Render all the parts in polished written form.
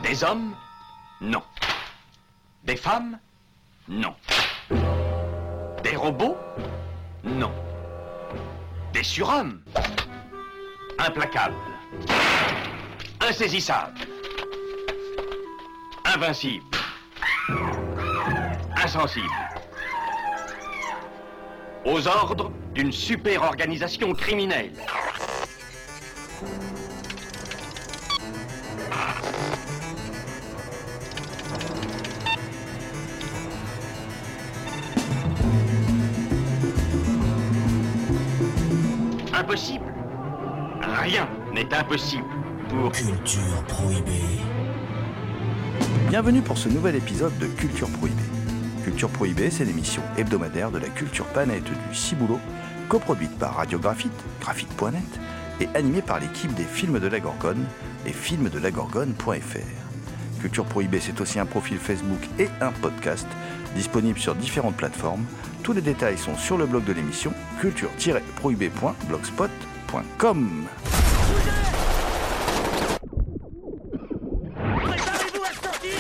Des hommes? Non. Des femmes? Non. Des robots? Non. Des surhommes? Implacables. Insaisissables. Invincibles. Insensibles. Aux ordres d'une super organisation criminelle. Impossible. Rien n'est impossible pour Culture Prohibée. Bienvenue pour ce nouvel épisode de Culture Prohibée. Culture Prohibée, c'est l'émission hebdomadaire de la culture planète du Ciboulot, coproduite par Radio Graphite, graphite.net, et animée par l'équipe des Films de la Gorgone et filmsdelagorgone.fr. Culture Prohibée, c'est aussi un profil Facebook et un podcast disponible sur différentes plateformes. Tous les détails sont sur le blog de l'émission culture-prohibée.blogspot.com. Préparez-vous à sortir!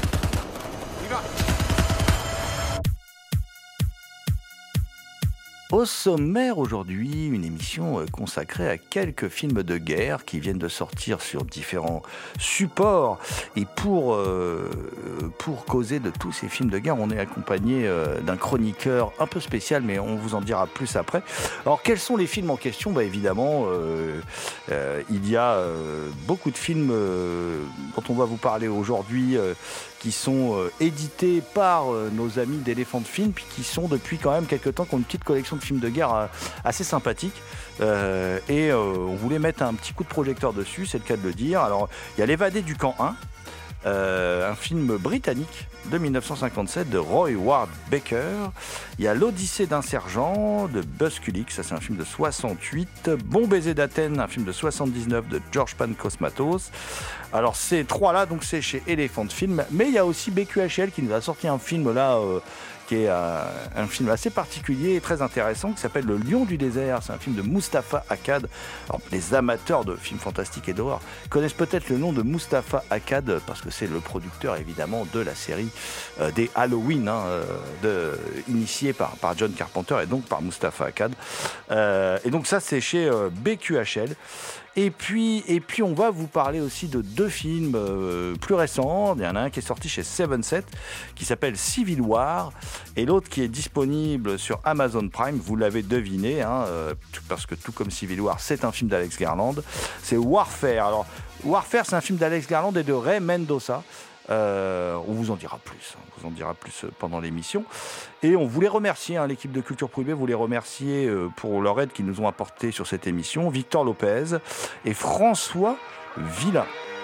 Au sommaire aujourd'hui, une émission consacrée à quelques films de guerre qui viennent de sortir sur différents supports. Et pour causer de tous ces films de guerre, on est accompagné d'un chroniqueur un peu spécial, mais on vous en dira plus après. Alors, quels sont les films en question ? Évidemment, il y a beaucoup de films dont on va vous parler aujourd'hui qui sont édités par nos amis d'Elephant Film, puis qui sont depuis quand même quelques temps, qui ont une petite collection de films de guerre assez sympathique. Et on voulait mettre un petit coup de projecteur dessus, c'est le cas de le dire. Alors, il y a L'Évadé du camp 1, un film britannique de 1957 de Roy Ward Baker. Il y a L'Odyssée d'un sergent de Buzz Kulik, ça c'est un film de 68. Bon baiser d'Athènes, un film de 79 de George Pankosmatos. Alors ces trois-là, donc c'est chez Elephant Film, mais il y a aussi BQHL qui nous a sorti un film là qui est un film assez particulier et très intéressant qui s'appelle Le Lion du désert. C'est un film de Mustapha Akkad. Alors, les amateurs de films fantastiques et d'horreur connaissent peut-être le nom de Mustapha Akkad parce que c'est le producteur évidemment de la série des Halloween, initié par John Carpenter et donc par Mustapha Akkad. Et donc ça c'est chez BQHL. Et puis on va vous parler aussi de deux films plus récents. Il y en a un qui est sorti chez 7-7 qui s'appelle Civil War et l'autre qui est disponible sur Amazon Prime. Vous l'avez deviné, parce que tout comme Civil War, c'est un film d'Alex Garland. C'est Warfare. Alors Warfare, c'est un film d'Alex Garland et de Ray Mendoza. On vous en dira plus. On vous en dira plus pendant l'émission. Et on voulait remercier l'équipe de Culture Prohibée, voulait remercier pour leur aide qu'ils nous ont apporté sur cette émission, Victor Lopez et François Villa.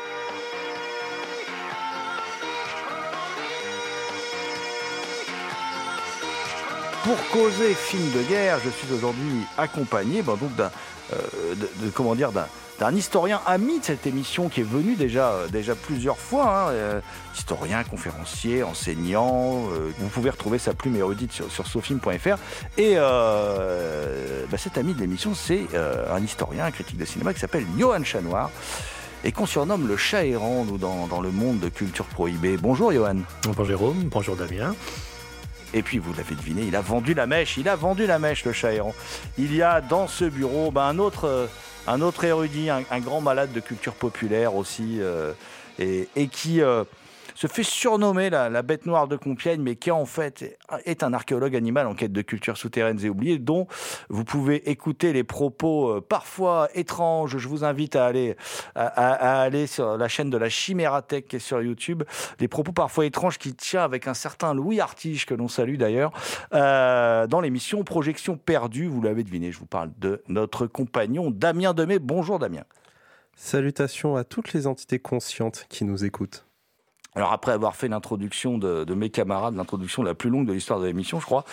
Pour causer film de guerre, je suis aujourd'hui accompagné d'un historien ami de cette émission qui est venu déjà plusieurs fois, historien, conférencier, enseignant. Vous pouvez retrouver sa plume érudite sur sofilm.fr. Et cet ami de l'émission, c'est un historien, un critique de cinéma qui s'appelle Yoann Chanoir et qu'on surnomme le chat errant, nous, dans le monde de Culture Prohibée. Bonjour Yoann. Bonjour Jérôme, bonjour Damien. Et puis, vous l'avez deviné, il a vendu la mèche, le chat errant. Il y a dans ce bureau un autre érudit, un grand malade de culture populaire aussi, et qui se fait surnommer la bête noire de Compiègne, mais qui en fait est un archéologue animal en quête de cultures souterraines et oubliées, dont vous pouvez écouter les propos parfois étranges. Je vous invite à aller sur la chaîne de la Chimératech qui est sur YouTube. Des propos parfois étranges qui tient avec un certain Louis Artige, que l'on salue d'ailleurs, dans l'émission Projection perdue. Vous l'avez deviné, je vous parle de notre compagnon Damien Demey. Bonjour Damien. Salutations à toutes les entités conscientes qui nous écoutent. Alors après avoir fait l'introduction de mes camarades, l'introduction la plus longue de l'histoire de l'émission, je crois,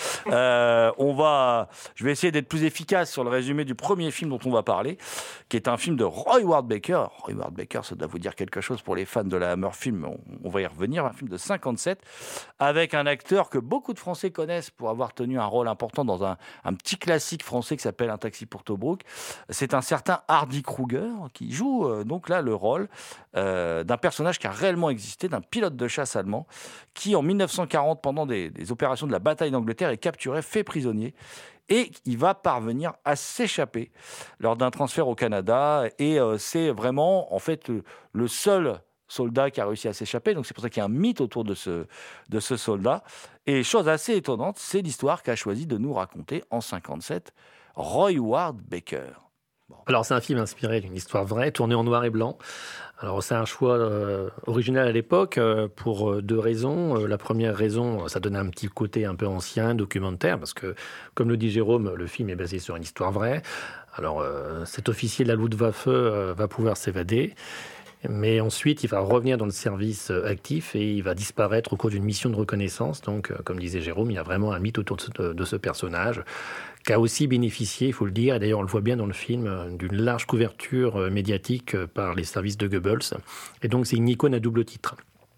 je vais essayer d'être plus efficace sur le résumé du premier film dont on va parler, qui est un film de Roy Ward Baker. Roy Ward Baker, ça doit vous dire quelque chose pour les fans de la Hammer Film, on va y revenir, un film de 57, avec un acteur que beaucoup de Français connaissent pour avoir tenu un rôle important dans un petit classique français qui s'appelle Un taxi pour Tobruk. C'est un certain Hardy Kruger qui joue donc là le rôle d'un personnage qui a réellement existé, d'un pilote de chasse allemand qui, en 1940, pendant des opérations de la bataille d'Angleterre, est capturé, fait prisonnier, et il va parvenir à s'échapper lors d'un transfert au Canada. Et c'est vraiment, en fait, le seul soldat qui a réussi à s'échapper. Donc c'est pour ça qu'il y a un mythe autour de ce soldat. Et chose assez étonnante, c'est l'histoire qu'a choisi de nous raconter en 57 Roy Ward Baker. Alors, c'est un film inspiré d'une histoire vraie, tourné en noir et blanc. Alors, c'est un choix original à l'époque pour deux raisons. La première raison, ça donnait un petit côté un peu ancien, documentaire, parce que, comme le dit Jérôme, le film est basé sur une histoire vraie. Alors, cet officier de la Luftwaffe va pouvoir s'évader. Mais ensuite, il va revenir dans le service actif et il va disparaître au cours d'une mission de reconnaissance. Donc, comme disait Jérôme, il y a vraiment un mythe autour de ce personnage qui a aussi bénéficié, il faut le dire, et d'ailleurs on le voit bien dans le film, d'une large couverture médiatique par les services de Goebbels. Et donc, c'est une icône à double titre.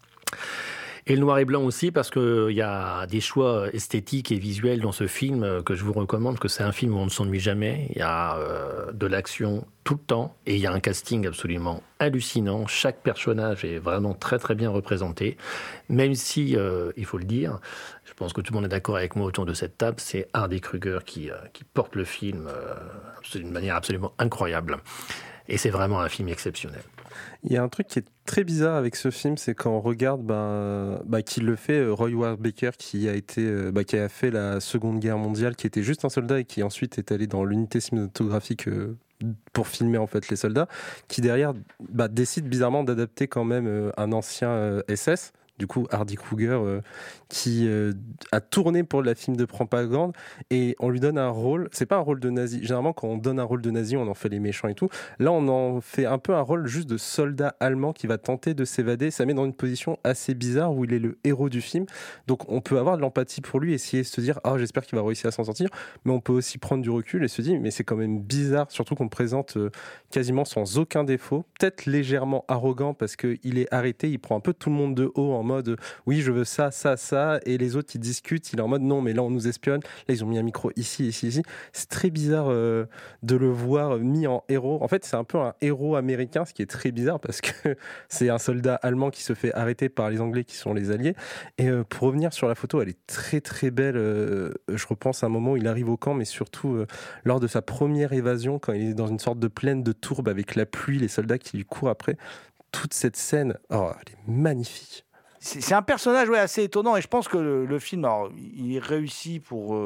Et le noir et blanc aussi, parce qu'il y a des choix esthétiques et visuels dans ce film que je vous recommande, parce que c'est un film où on ne s'ennuie jamais. Il y a de l'action tout le temps, et il y a un casting absolument hallucinant. Chaque personnage est vraiment très très bien représenté, même si, il faut le dire, je pense que tout le monde est d'accord avec moi autour de cette table, c'est Hardy Kruger qui porte le film d'une manière absolument incroyable. Et c'est vraiment un film exceptionnel. Il y a un truc qui est très bizarre avec ce film, c'est quand on regarde qui le fait Roy Ward Baker, qui a fait la Seconde Guerre mondiale, qui était juste un soldat et qui ensuite est allé dans l'unité cinématographique pour filmer en fait les soldats, qui derrière décide bizarrement d'adapter quand même un ancien SS. Du coup, Hardy Kruger, qui a tourné pour la film de propagande, et on lui donne un rôle. C'est pas un rôle de nazi. Généralement, quand on donne un rôle de nazi, on en fait les méchants et tout. Là, on en fait un peu un rôle juste de soldat allemand qui va tenter de s'évader. Ça met dans une position assez bizarre où il est le héros du film. Donc, on peut avoir de l'empathie pour lui, essayer de se dire, j'espère qu'il va réussir à s'en sortir. Mais on peut aussi prendre du recul et se dire, mais c'est quand même bizarre, surtout qu'on le présente quasiment sans aucun défaut, peut-être légèrement arrogant parce qu'il est arrêté, il prend un peu tout le monde de haut en mode oui je veux ça, et les autres ils discutent, il est en mode non mais là on nous espionne, là ils ont mis un micro ici. C'est très bizarre de le voir mis en héros. En fait c'est un peu un héros américain, ce qui est très bizarre parce que c'est un soldat allemand qui se fait arrêter par les Anglais qui sont les alliés. Et pour revenir sur la photo, elle est très très belle. Je repense à un moment où il arrive au camp, mais surtout lors de sa première évasion, quand il est dans une sorte de plaine de tourbe avec la pluie, les soldats qui lui courent après. Toute cette scène, elle est magnifique. C'est un personnage assez étonnant, et je pense que le film, il réussit pour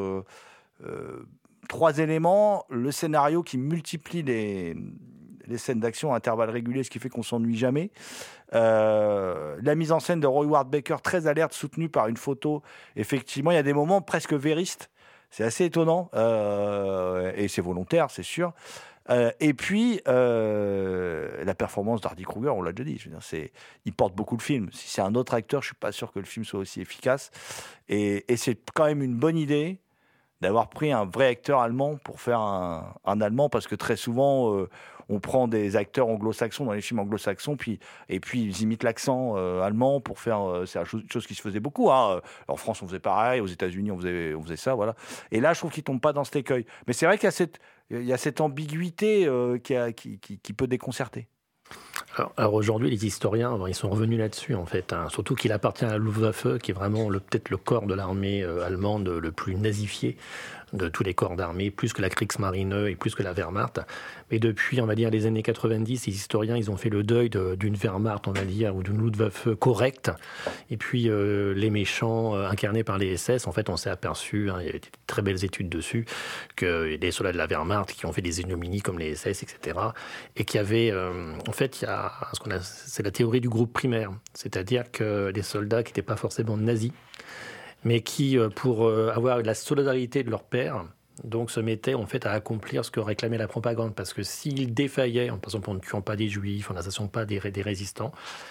3 éléments. Le scénario qui multiplie les scènes d'action à intervalles réguliers, ce qui fait qu'on ne s'ennuie jamais. La mise en scène de Roy Ward Baker, très alerte, soutenue par une photo. Effectivement, il y a des moments presque véristes. C'est assez étonnant, et c'est volontaire, c'est sûr. Et puis, la performance d'Hardy Kruger, on l'a déjà dit, je veux dire, il porte beaucoup le film. Si c'est un autre acteur, je ne suis pas sûr que le film soit aussi efficace. Et c'est quand même une bonne idée d'avoir pris un vrai acteur allemand pour faire un Allemand, parce que très souvent, on prend des acteurs anglo-saxons dans les films anglo-saxons, et puis ils imitent l'accent allemand pour faire... c'est une chose qui se faisait beaucoup. Hein. En France, on faisait pareil, aux États-Unis, on faisait ça, voilà. Et là, je trouve qu'il ne tombe pas dans cet écueil. Mais c'est vrai qu'il y a cette ambiguïté qui peut déconcerter. Alors aujourd'hui, les historiens, ils sont revenus là-dessus, en fait. Surtout qu'il appartient à la Luftwaffe, qui est vraiment peut-être le corps de l'armée allemande le plus nazifié de tous les corps d'armée, plus que la Kriegsmarine et plus que la Wehrmacht. Mais depuis, on va dire, les années 90, les historiens, ils ont fait le deuil d'une Wehrmacht, on va dire, ou d'une Luftwaffe correcte. Et puis, les méchants incarnés par les SS, en fait, on s'est aperçu, il y avait de très belles études dessus, que des soldats de la Wehrmacht qui ont fait des ignominies comme les SS, etc. Et qu'il y avait, en fait, c'est la théorie du groupe primaire. C'est-à-dire que les soldats qui n'étaient pas forcément nazis, mais qui, pour avoir la solidarité de leur père, donc se mettaient en fait à accomplir ce que réclamait la propagande. Parce que s'ils défaillaient, par exemple en ne tuant pas des juifs, en n'assassant pas des résistants,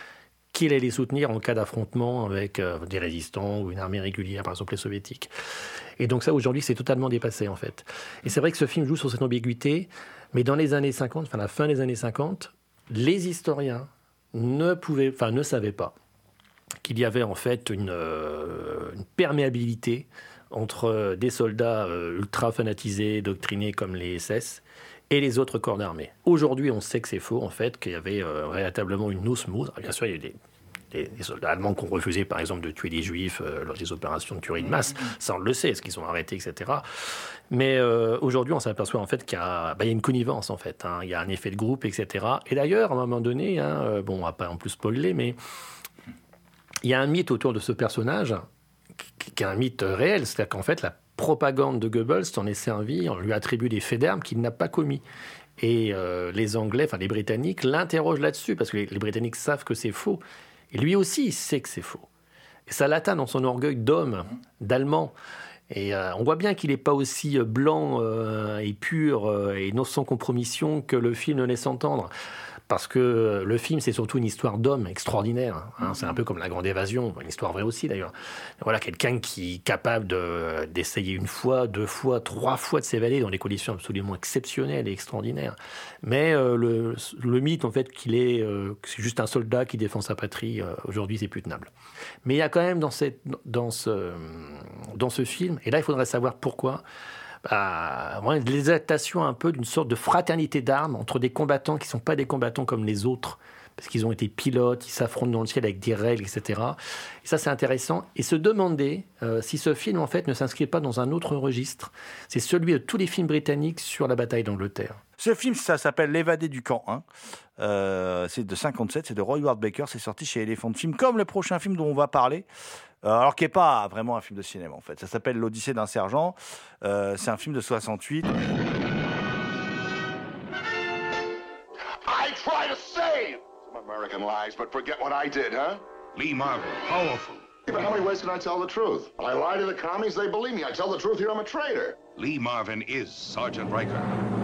qu'il allait soutenir en cas d'affrontement avec des résistants ou une armée régulière, par exemple les soviétiques. Et donc ça, aujourd'hui, c'est totalement dépassé, en fait. Et c'est vrai que ce film joue sur cette ambiguïté, mais dans les années 50, enfin la fin des années 50, les historiens ne savaient pas qu'il y avait en fait une perméabilité entre des soldats ultra fanatisés, doctrinés comme les SS, et les autres corps d'armée. Aujourd'hui, on sait que c'est faux, en fait, qu'il y avait véritablement une osmose. Bien sûr, il y a eu des soldats allemands qui ont refusé, par exemple, de tuer des juifs lors des opérations de tuerie de masse. Ça, on le sait, est-ce qu'ils ont arrêté, etc. Mais aujourd'hui, on s'aperçoit, en fait, qu'il y a une connivence, en fait. Il y a un effet de groupe, etc. Et d'ailleurs, à un moment donné, on ne va pas en plus spoiler, mais il y a un mythe autour de ce personnage qui est un mythe réel. C'est-à-dire qu'en fait, la propagande de Goebbels s'en est servi, on lui attribue des faits d'armes qu'il n'a pas commis. Et les Anglais, enfin les Britanniques, l'interrogent là-dessus, parce que les Britanniques savent que c'est faux. Et lui aussi, il sait que c'est faux. Et ça l'atteint dans son orgueil d'homme, d'Allemand. Et on voit bien qu'il n'est pas aussi blanc et pur et sans compromission que le film le laisse entendre. Parce que le film, c'est surtout une histoire d'homme extraordinaire. C'est un peu comme La Grande Évasion, une histoire vraie aussi d'ailleurs. Voilà, quelqu'un qui est capable d'essayer une fois, 2 fois, 3 fois de s'évader dans des conditions absolument exceptionnelles et extraordinaires. Mais le mythe, en fait, que c'est juste un soldat qui défend sa patrie, aujourd'hui, c'est plus tenable. Mais il y a quand même dans ce film, et là, il faudrait savoir pourquoi, l'exaltation un peu d'une sorte de fraternité d'armes entre des combattants qui ne sont pas des combattants comme les autres, parce qu'ils ont été pilotes, ils s'affrontent dans le ciel avec des règles, etc. Et ça, c'est intéressant. Et se demander si ce film, en fait, ne s'inscrit pas dans un autre registre. C'est celui de tous les films britanniques sur la bataille d'Angleterre. Ce film, ça s'appelle L'évadé du camp 1. C'est de 57, c'est de Roy Ward Baker. C'est sorti chez Elephant Film, comme le prochain film dont on va parler. Alors qui n'est pas vraiment un film de cinéma, en fait. Ça s'appelle L'Odyssée d'un sergent. C'est un film de 68. I try to save some American lives, but forget what I did, huh? Lee Marvin, powerful. But how many ways can I tell the truth? I lie to the commies, they believe me. I tell the truth here, I'm a traitor. Lee Marvin is Sergeant Riker.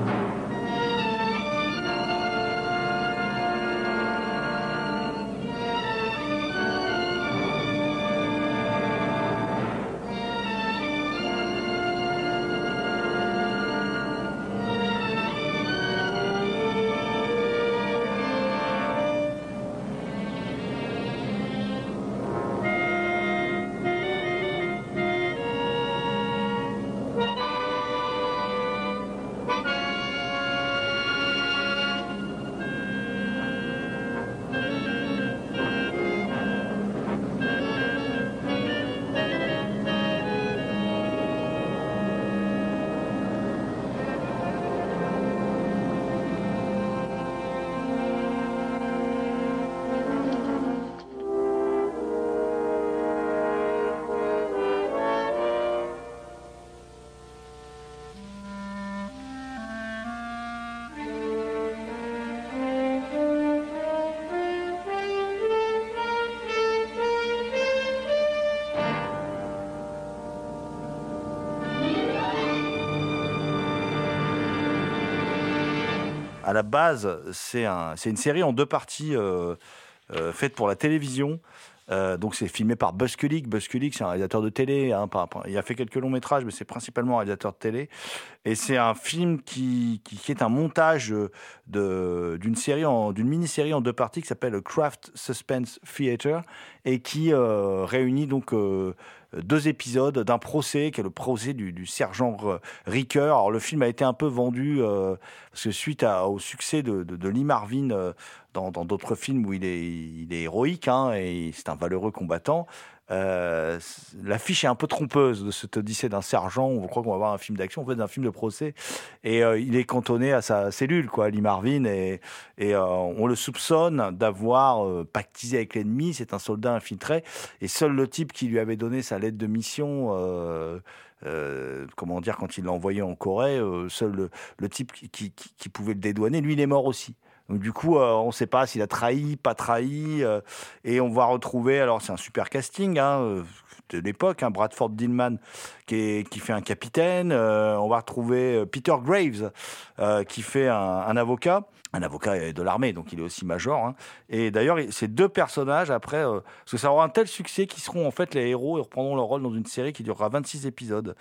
À la base, c'est une série en 2 parties faite pour la télévision. Donc c'est filmé par Buzz Kulik. Buzz Kulik, c'est un réalisateur de télé. Il a fait quelques longs métrages, mais c'est principalement un réalisateur de télé. Et c'est un film qui est un montage d'une mini-série en 2 parties qui s'appelle Craft Suspense Theater et qui réunit donc 2 épisodes d'un procès, qui est le procès du sergent Riker. Alors le film a été un peu vendu parce que suite au succès de Lee Marvin dans d'autres films où il est héroïque, et c'est un valeureux combattant. L'affiche est un peu trompeuse de cette Odyssée d'un sergent. On croit qu'on va voir un film d'action, en fait, un film de procès. Et il est cantonné à sa cellule, Lee Marvin, et on le soupçonne d'avoir pactisé avec l'ennemi. C'est un soldat infiltré, et seul le type qui lui avait donné sa lettre de mission, quand il l'a envoyé en Corée, seul le type qui pouvait le dédouaner, lui, il est mort aussi. Donc du coup, on ne sait pas s'il a trahi, pas trahi, et on va retrouver. Alors c'est un super casting, de l'époque, hein, Bradford Dillman qui fait un capitaine. On va retrouver Peter Graves qui fait un avocat. Un avocat de l'armée, donc il est aussi major. Hein. Et d'ailleurs, ces deux personnages, après, parce que ça aura un tel succès qu'ils seront en fait les héros et reprendront leur rôle dans une série qui durera 26 épisodes,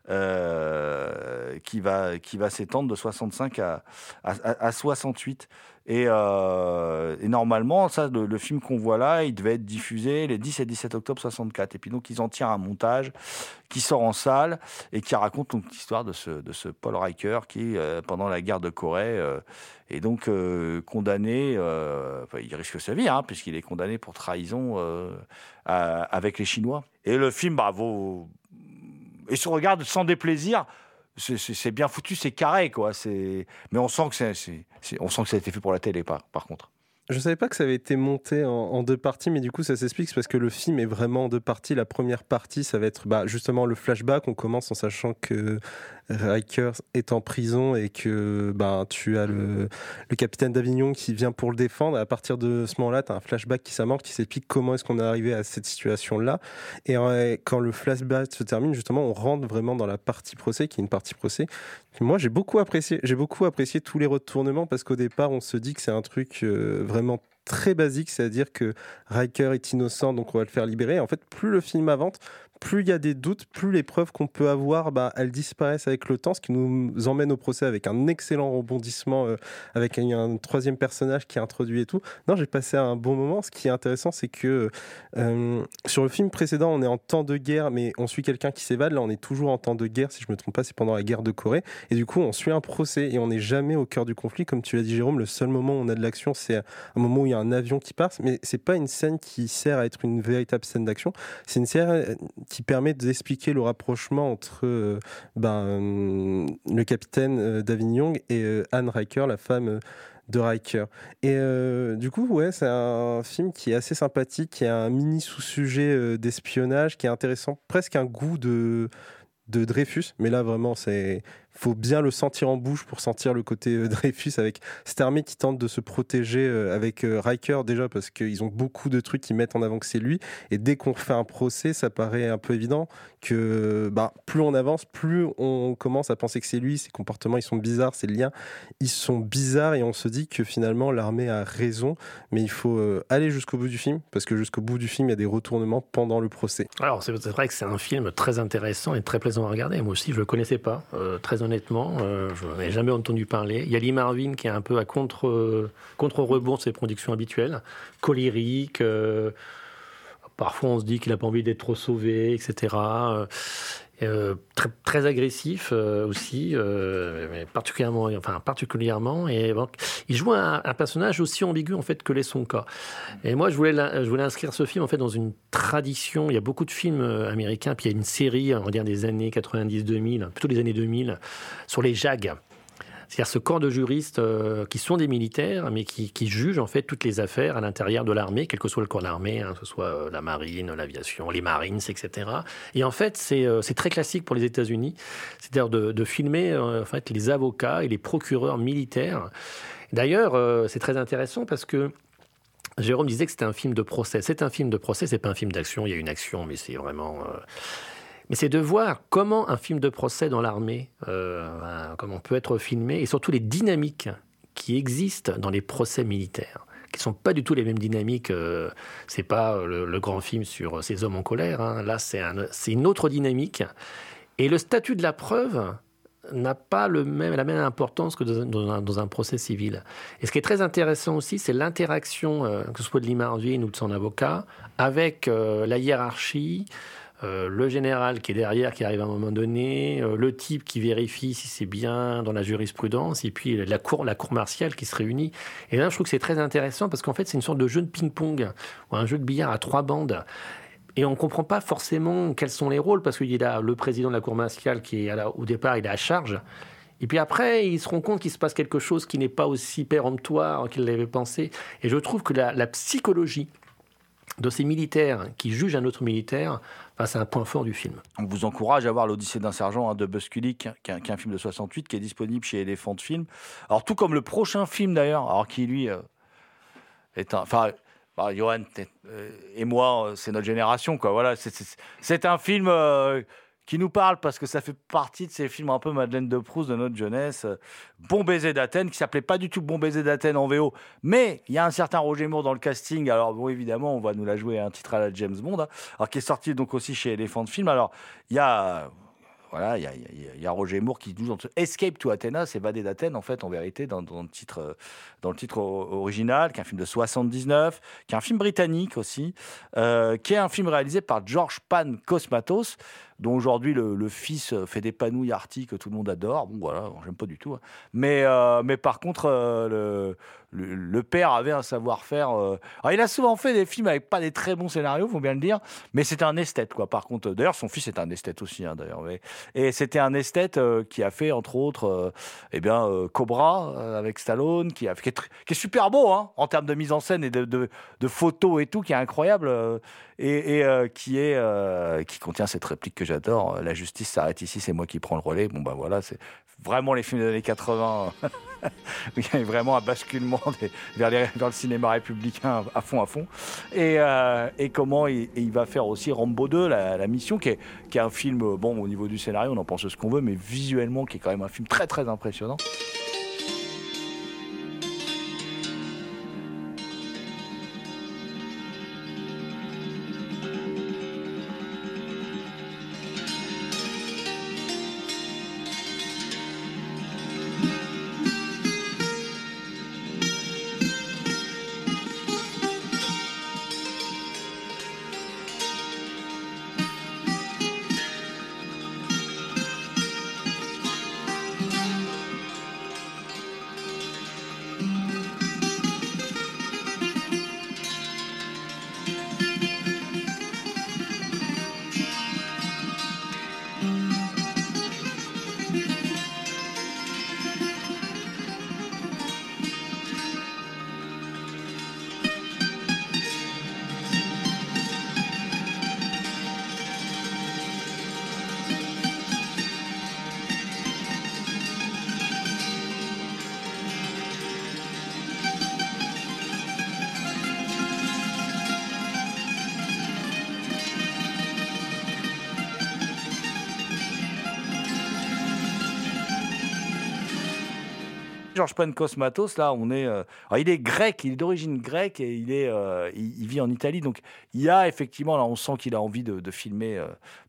qui va s'étendre de 65 à 68. Et normalement, ça, le film qu'on voit là, il devait être diffusé les 10 et 17 octobre 64. Et puis donc, ils en tirent un montage qui sort en salle et qui raconte donc l'histoire de ce Paul Riker qui, pendant la guerre de Corée, est donc condamné. Il risque sa vie, hein, puisqu'il est condamné pour trahison avec les Chinois. Et le film, bravo, et se regarde sans déplaisir. C'est bien foutu, c'est carré, quoi. Mais on sent que on sent que ça a été fait pour la télé, par contre. Je savais pas que ça avait été monté en deux parties, mais du coup ça s'explique, parce que le film est vraiment en deux parties. La première partie, ça va être justement le flashback. On commence en sachant que Riker est en prison et que tu as le capitaine d'Avignon qui vient pour le défendre. Et à partir de ce moment-là, tu as un flashback qui s'amorce, qui s'explique comment est-ce qu'on est arrivé à cette situation-là. Et quand le flashback se termine, justement, on rentre vraiment dans la partie procès, qui est une partie procès. Moi, j'ai beaucoup apprécié tous les retournements, parce qu'au départ, on se dit que c'est un truc vraiment très basique, c'est-à-dire que Riker est innocent, donc on va le faire libérer. En fait, plus le film avance, plus il y a des doutes, plus les preuves qu'on peut avoir, elles disparaissent avec le temps, ce qui nous emmène au procès avec un excellent rebondissement, avec un troisième personnage qui est introduit et tout. Non, j'ai passé un bon moment. Ce qui est intéressant, c'est que sur le film précédent, on est en temps de guerre, mais on suit quelqu'un qui s'évade. Là, on est toujours en temps de guerre, si je me trompe pas, c'est pendant la guerre de Corée. Et du coup, on suit un procès et on n'est jamais au cœur du conflit. Comme tu l'as dit, Jérôme, le seul moment où on a de l'action, c'est un moment où il y a un avion qui passe, mais c'est pas une scène qui sert à être une véritable scène d'action. C'est une scène qui permet d'expliquer le rapprochement entre le capitaine d'Avignon et Anne Riker, la femme de Riker. Et du coup, ouais, c'est un film qui est assez sympathique, qui a un mini sous-sujet d'espionnage, qui est intéressant, presque un goût de Dreyfus, mais là vraiment faut bien le sentir en bouche pour sentir le côté Dreyfus, avec cette armée qui tente de se protéger avec Riker, déjà parce qu'ils ont beaucoup de trucs qui mettent en avant que c'est lui, et dès qu'on fait un procès, ça paraît un peu évident que plus on avance, plus on commence à penser que c'est lui. Ses comportements, ils sont bizarres, ses liens, ils sont bizarres, et on se dit que finalement l'armée a raison, mais il faut aller jusqu'au bout du film, parce que jusqu'au bout du film, il y a des retournements pendant le procès. Alors c'est vrai que c'est un film très intéressant et très plaisant à regarder. Moi aussi, je le connaissais pas, très honnêtement, je n'en ai jamais entendu parler. Il y a Lee Marvin qui est un peu à contre-rebond de ses productions habituelles, colérique, parfois on se dit qu'il n'a pas envie d'être trop sauvé, etc. Très, très agressif aussi, mais particulièrement. Et bon, il joue un personnage aussi ambigu en fait que l'est son cas. Et moi, je voulais inscrire ce film en fait dans une tradition. Il y a beaucoup de films américains, puis il y a une série, on va dire des années 90-2000, plutôt des années 2000, sur les JAG. C'est-à-dire ce corps de juristes qui sont des militaires, mais qui jugent en fait toutes les affaires à l'intérieur de l'armée, quel que soit le corps de l'armée, que ce soit la marine, l'aviation, les marines, etc. Et en fait, c'est très classique pour les États-Unis, c'est-à-dire de filmer en fait les avocats et les procureurs militaires. D'ailleurs, c'est très intéressant parce que Jérôme disait que c'était un film de procès. C'est un film de procès, c'est pas un film d'action. Il y a une action, mais c'est vraiment... Mais c'est de voir comment un film de procès dans l'armée, comment peut être filmé, et surtout les dynamiques qui existent dans les procès militaires, qui ne sont pas du tout les mêmes dynamiques. C'est pas le grand film sur ces hommes en colère. Hein. Là, c'est une autre dynamique. Et le statut de la preuve n'a pas la même importance que dans un procès civil. Et ce qui est très intéressant aussi, c'est l'interaction, que ce soit de Lee Marvin ou de son avocat, avec la hiérarchie, le général qui est derrière, qui arrive à un moment donné, le type qui vérifie si c'est bien dans la jurisprudence, et puis la cour martiale qui se réunit. Et là, je trouve que c'est très intéressant parce qu'en fait, c'est une sorte de jeu de ping-pong ou un jeu de billard à 3 bandes. Et on ne comprend pas forcément quels sont les rôles, parce qu'il y a le président de la cour martiale qui est au départ, il est à charge. Et puis après, ils se rendent compte qu'il se passe quelque chose qui n'est pas aussi péremptoire qu'ils l'avaient pensé. Et je trouve que la psychologie de ces militaires qui jugent un autre militaire, c'est un point fort du film. On vous encourage à voir l'Odyssée d'un sergent de Buzz Kulik, qui est un film de 68, qui est disponible chez Elephant Film. Alors tout comme le prochain film d'ailleurs, alors qui lui est Johan et moi, c'est notre génération, quoi. Voilà, c'est un film qui nous parle parce que ça fait partie de ces films un peu Madeleine de Proust de notre jeunesse. Bon baiser d'Athènes, qui s'appelait pas du tout Bon baiser d'Athènes en VO, mais il y a un certain Roger Moore dans le casting. Alors bon, évidemment, on va nous la jouer un titre à la James Bond, hein, alors qui est sorti donc aussi chez Elephant Film. Alors il y a voilà, il y a Roger Moore qui joue dans Escape to Athena, s'évader d'Athènes, en fait, en vérité, dans le titre original, qui est un film de 79, qui est un film britannique aussi, qui est un film réalisé par George Pancosmatos, dont aujourd'hui le fils fait des panouilles arty que tout le monde adore. Bon, voilà, j'aime pas du tout. Hein. Mais par contre, le père avait un savoir-faire. Alors, il a souvent fait des films avec pas des très bons scénarios, faut bien le dire, mais c'était un esthète, quoi. Par contre, d'ailleurs, son fils est un esthète aussi, hein, d'ailleurs. Et c'était un esthète qui a fait, entre autres, Cobra avec Stallone, qui est super beau, hein, en termes de mise en scène et de photos et tout, qui est incroyable, qui contient cette réplique que j'adore. La justice s'arrête ici, c'est moi qui prends le relais. Bon, ben voilà, c'est vraiment les films des années 80. Il y a vraiment un basculement vers le cinéma républicain à fond. Et comment il va faire aussi Rambo 2, la mission, qui est un film, bon, au niveau du scénario, on en pense ce qu'on veut, mais visuellement, qui est quand même un film très, très impressionnant. George Pancosmatos, là, il est grec, il est d'origine grecque et il vit en Italie. Donc, il y a effectivement, là, on sent qu'il a envie de filmer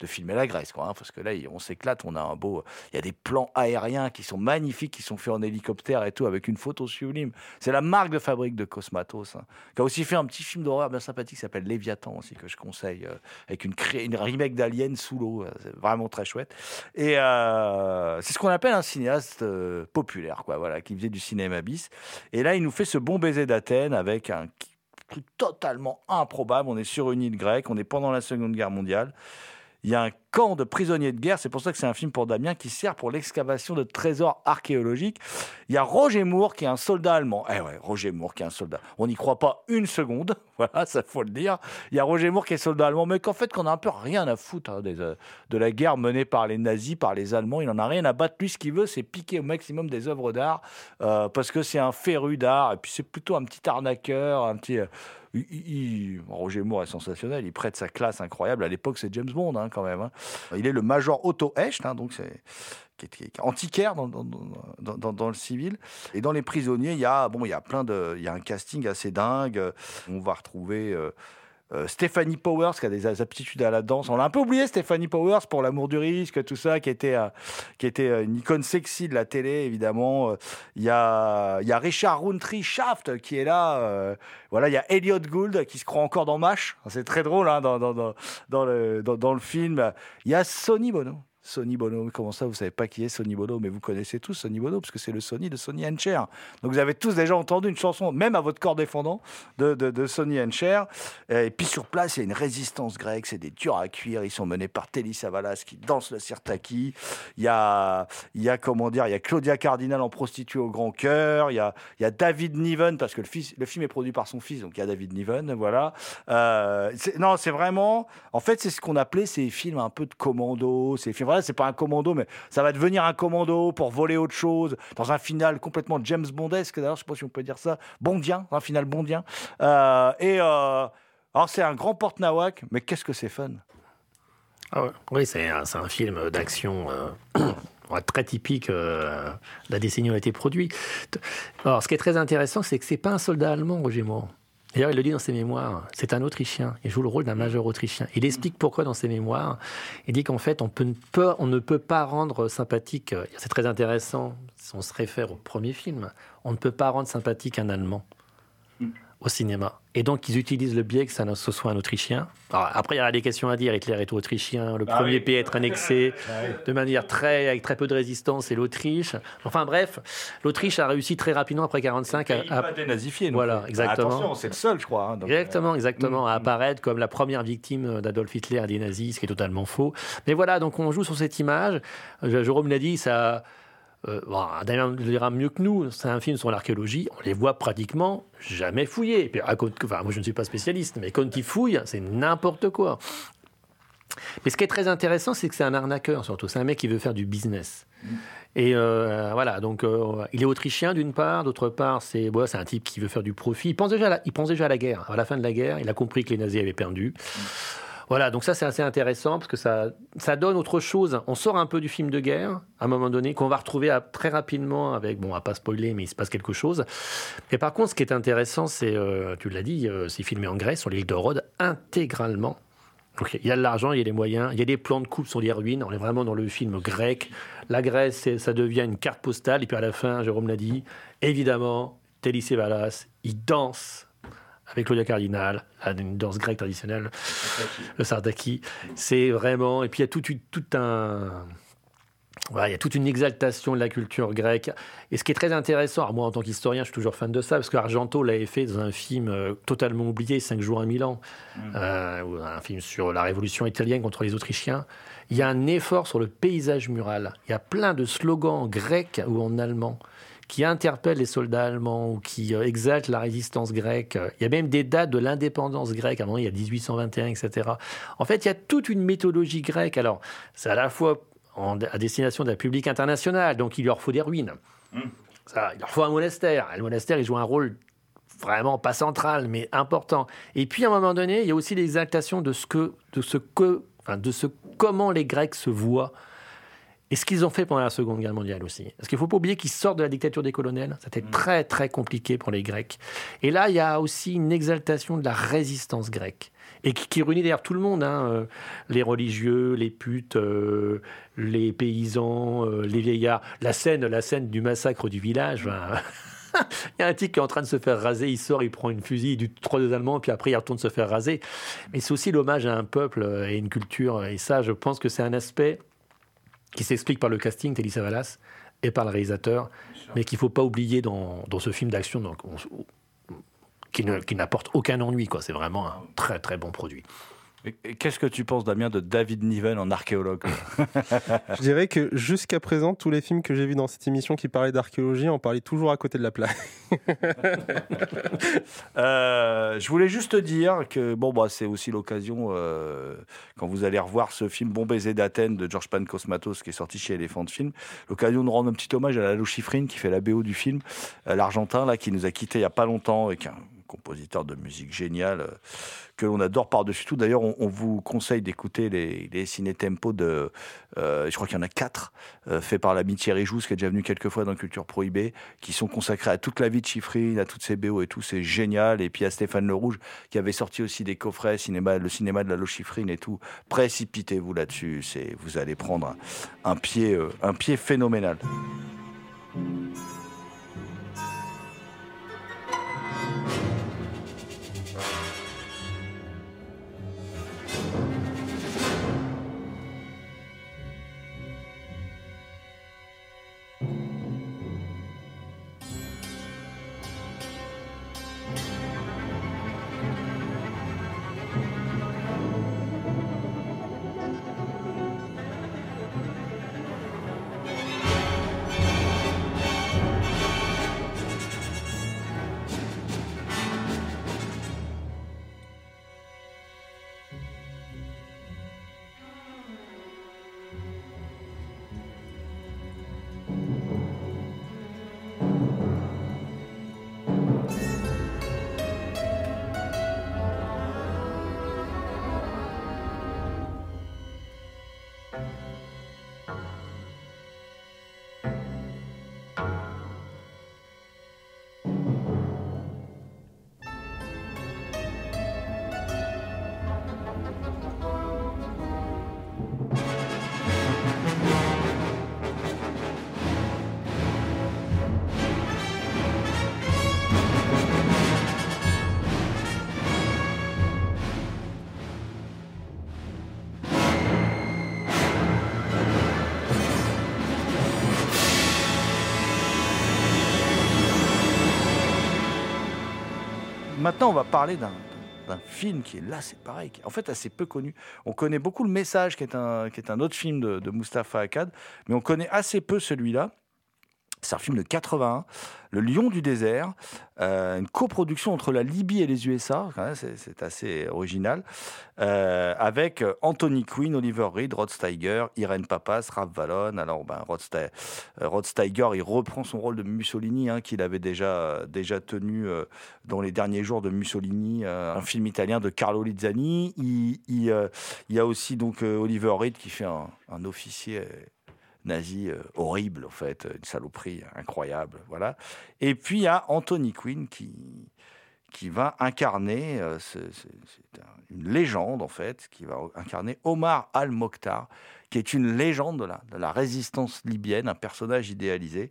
la Grèce, quoi, hein, parce que là, on s'éclate, il y a des plans aériens qui sont magnifiques, qui sont faits en hélicoptère et tout, avec une photo sublime. C'est la marque de fabrique de Cosmatos, hein, qui a aussi fait un petit film d'horreur bien sympathique qui s'appelle Léviathan aussi, que je conseille, avec une remake d'Alien sous l'eau. C'est vraiment très chouette. Et c'est ce qu'on appelle un cinéaste populaire, quoi, voilà, qui faisait du cinéma bis. Et là, il nous fait ce Bon baiser d'Athènes avec un truc totalement improbable. On est sur une île grecque, on est pendant la Seconde Guerre mondiale. Il y a un camp de prisonniers de guerre, c'est pour ça que c'est un film pour Damien, qui sert pour l'excavation de trésors archéologiques. Il y a Roger Moore qui est un soldat allemand. Roger Moore qui est un soldat. On n'y croit pas une seconde, voilà, ça faut le dire. Il y a Roger Moore qui est soldat allemand, mais qu'en fait, qu'on a un peu rien à foutre, hein, de la guerre menée par les nazis, par les Allemands. Il n'en a rien à battre. Lui, ce qu'il veut, c'est piquer au maximum des œuvres d'art, parce que c'est un féru d'art, et puis c'est plutôt un petit arnaqueur, un petit... Roger Moore est sensationnel, il prête sa classe incroyable. À l'époque, c'est James Bond, hein, quand même. Hein. Il est le major Otto Hecht, hein, donc qui est antiquaire dans le civil. Et dans les prisonniers, il y a un casting assez dingue. On va retrouver Stephanie Powers, qui a des aptitudes à la danse. On l'a un peu oublié, Stephanie Powers, pour L'amour du risque, tout ça, qui était une icône sexy de la télé, évidemment. Il y a Richard Roundtree Shaft qui est là. Voilà, il y a Elliot Gould qui se croit encore dans MASH. C'est très drôle, hein, dans le film. Il y a Sonny Bono. Sonny Bono, comment ça, vous savez pas qui est Sonny Bono? Mais vous connaissez tous Sonny Bono, parce que c'est le Sonny de Sonny and Cher. Donc vous avez tous déjà entendu une chanson, même à votre corps défendant, de Sonny and Cher. Et puis sur place, il y a une résistance grecque, c'est des durs à cuire, ils sont menés par Telly Savalas qui danse le sirtaki. Il y a Claudia Cardinal en prostituée au grand cœur. Il y a David Niven, parce que le film est produit par son fils, donc il y a David Niven, voilà. C'est vraiment, en fait, c'est ce qu'on appelait ces films un peu de commando, ces films. voilà, c'est pas un commando, mais ça va devenir un commando pour voler autre chose, dans un final complètement James Bondesque, d'ailleurs, je sais pas si on peut dire ça, bondien, un final bondien. Alors c'est un grand porte-nawak, mais qu'est-ce que c'est fun. Ah ouais. Oui, c'est un film d'action très typique de la décennie où a été produit. Alors, ce qui est très intéressant, c'est que c'est pas un soldat allemand, Roger Moore. D'ailleurs, il le dit dans ses mémoires, c'est un Autrichien. Il joue le rôle d'un major autrichien. Il explique pourquoi dans ses mémoires. Il dit qu'en fait, on ne peut pas rendre sympathique, c'est très intéressant, si on se réfère au premier film, on ne peut pas rendre sympathique un Allemand au cinéma. Et donc, ils utilisent le biais que ce soit un Autrichien. Alors, après, il y aura des questions à dire. Hitler est autrichien, le premier pays à être annexé de manière avec très peu de résistance, c'est l'Autriche. Enfin bref, l'Autriche a réussi très rapidement après 1945 à dénazifier. Voilà, exactement. Attention, c'est le seul, je crois. Hein, donc, exactement, à apparaître comme la première victime d'Adolf Hitler et des nazis, ce qui est totalement faux. Mais voilà, donc on joue sur cette image. Jérôme l'a dit, ça... D'ailleurs, on le dira mieux que nous, c'est un film sur l'archéologie, on les voit pratiquement jamais fouiller. Et puis, moi je ne suis pas spécialiste, mais quand ils fouillent, c'est n'importe quoi. Mais ce qui est très intéressant, c'est que c'est un arnaqueur surtout, c'est un mec qui veut faire du business. Et voilà, donc il est autrichien d'une part, d'autre part c'est un type qui veut faire du profit. Il pense déjà à la guerre. À la fin de la guerre, il a compris que les nazis avaient perdu. Voilà, donc ça c'est assez intéressant parce que ça donne autre chose. On sort un peu du film de guerre à un moment donné qu'on va retrouver très rapidement avec, à pas spoiler, mais il se passe quelque chose. Et par contre, ce qui est intéressant, c'est, tu l'as dit, c'est filmé en Grèce, sur l'île de Rhodes, intégralement. Donc il y a de l'argent, il y a des moyens, il y a des plans de coupe sur les ruines. On est vraiment dans le film grec. La Grèce, ça devient une carte postale. Et puis à la fin, Jérôme l'a dit, évidemment, Telly Savalas, il danse avec Claudia Cardinal, une danse grecque traditionnelle, le Sardaki. C'est vraiment... Et puis il y a il y a toute une exaltation de la culture grecque. Et ce qui est très intéressant, alors moi en tant qu'historien, je suis toujours fan de ça, parce qu'Argento l'avait fait dans un film totalement oublié, 5 jours à Milan, un film sur la révolution italienne contre les Autrichiens. Il y a un effort sur le paysage mural. Il y a plein de slogans en grec ou en allemand qui interpellent les soldats allemands ou qui exaltent la résistance grecque. Il y a même des dates de l'indépendance grecque. À un moment, il y a 1821, etc. En fait, il y a toute une mythologie grecque. Alors, c'est à la fois à destination d'un public international, donc il leur faut des ruines. Ça, il leur faut un monastère. Et le monastère, il joue un rôle vraiment pas central, mais important. Et puis, à un moment donné, il y a aussi l'exaltation de comment les Grecs se voient. Et ce qu'ils ont fait pendant la Seconde Guerre mondiale aussi. Parce qu'il ne faut pas oublier qu'ils sortent de la dictature des colonels. C'était très, très compliqué pour les Grecs. Et là, il y a aussi une exaltation de la résistance grecque. Et qui réunit d'ailleurs tout le monde. Les religieux, les putes, les paysans, les vieillards. La scène du massacre du village. Il y a un type qui est en train de se faire raser. Il sort, il prend une fusil, il tue 3 Allemands, puis après il retourne se faire raser. Mais c'est aussi l'hommage à un peuple et une culture. Et ça, je pense que c'est un aspect qui s'explique par le casting, Telly Savalas, et par le réalisateur, mais qu'il ne faut pas oublier dans ce film d'action qui n'apporte aucun ennui, quoi. C'est vraiment un très très bon produit. Et qu'est-ce que tu penses, Damien, de David Niven en archéologue? Je dirais que jusqu'à présent, tous les films que j'ai vus dans cette émission qui parlaient d'archéologie, on parlait toujours à côté de la plaque. Je voulais juste te dire que c'est aussi l'occasion, quand vous allez revoir ce film Bon baiser d'Athènes de George Pankosmatos qui est sorti chez Elephant Film, l'occasion de rendre un petit hommage à Lalo Schifrin qui fait la BO du film, l'Argentin là, qui nous a quittés il n'y a pas longtemps et qui est un compositeur de musique génial que l'on adore par-dessus tout. D'ailleurs, on vous conseille d'écouter les ciné-tempo de... je crois qu'il y en a 4, faits par l'ami Thierry Jousse, qui est déjà venu quelques fois dans Culture Prohibée, qui sont consacrés à toute la vie de Schifrin, à toutes ses BO et tout. C'est génial. Et puis à Stéphane Le Rouge, qui avait sorti aussi des coffrets, le cinéma de Lalo Schifrin et tout. Précipitez-vous là-dessus. Vous allez prendre un pied phénoménal. maintenant, on va parler d'un film qui est là, c'est pareil, qui est en fait assez peu connu. On connaît beaucoup Le Message, qui est un autre film de Moustapha Akkad, mais on connaît assez peu celui-là. C'est un film de 81, Le Lion du désert, une coproduction entre la Libye et les USA, c'est assez original, avec Anthony Quinn, Oliver Reed, Rod Steiger, Irene Papas, Raph Vallon. Alors, Rod Steiger, il reprend son rôle de Mussolini, qu'il avait déjà tenu dans Les Derniers Jours de Mussolini, un film italien de Carlo Lizzani. Il y a aussi donc Oliver Reed qui fait un officier nazi horrible, en fait, une saloperie incroyable, voilà. Et puis il y a Anthony Quinn qui va incarner, c'est une légende en fait, qui va incarner Omar al-Mokhtar, qui est une légende de la résistance libyenne, un personnage idéalisé.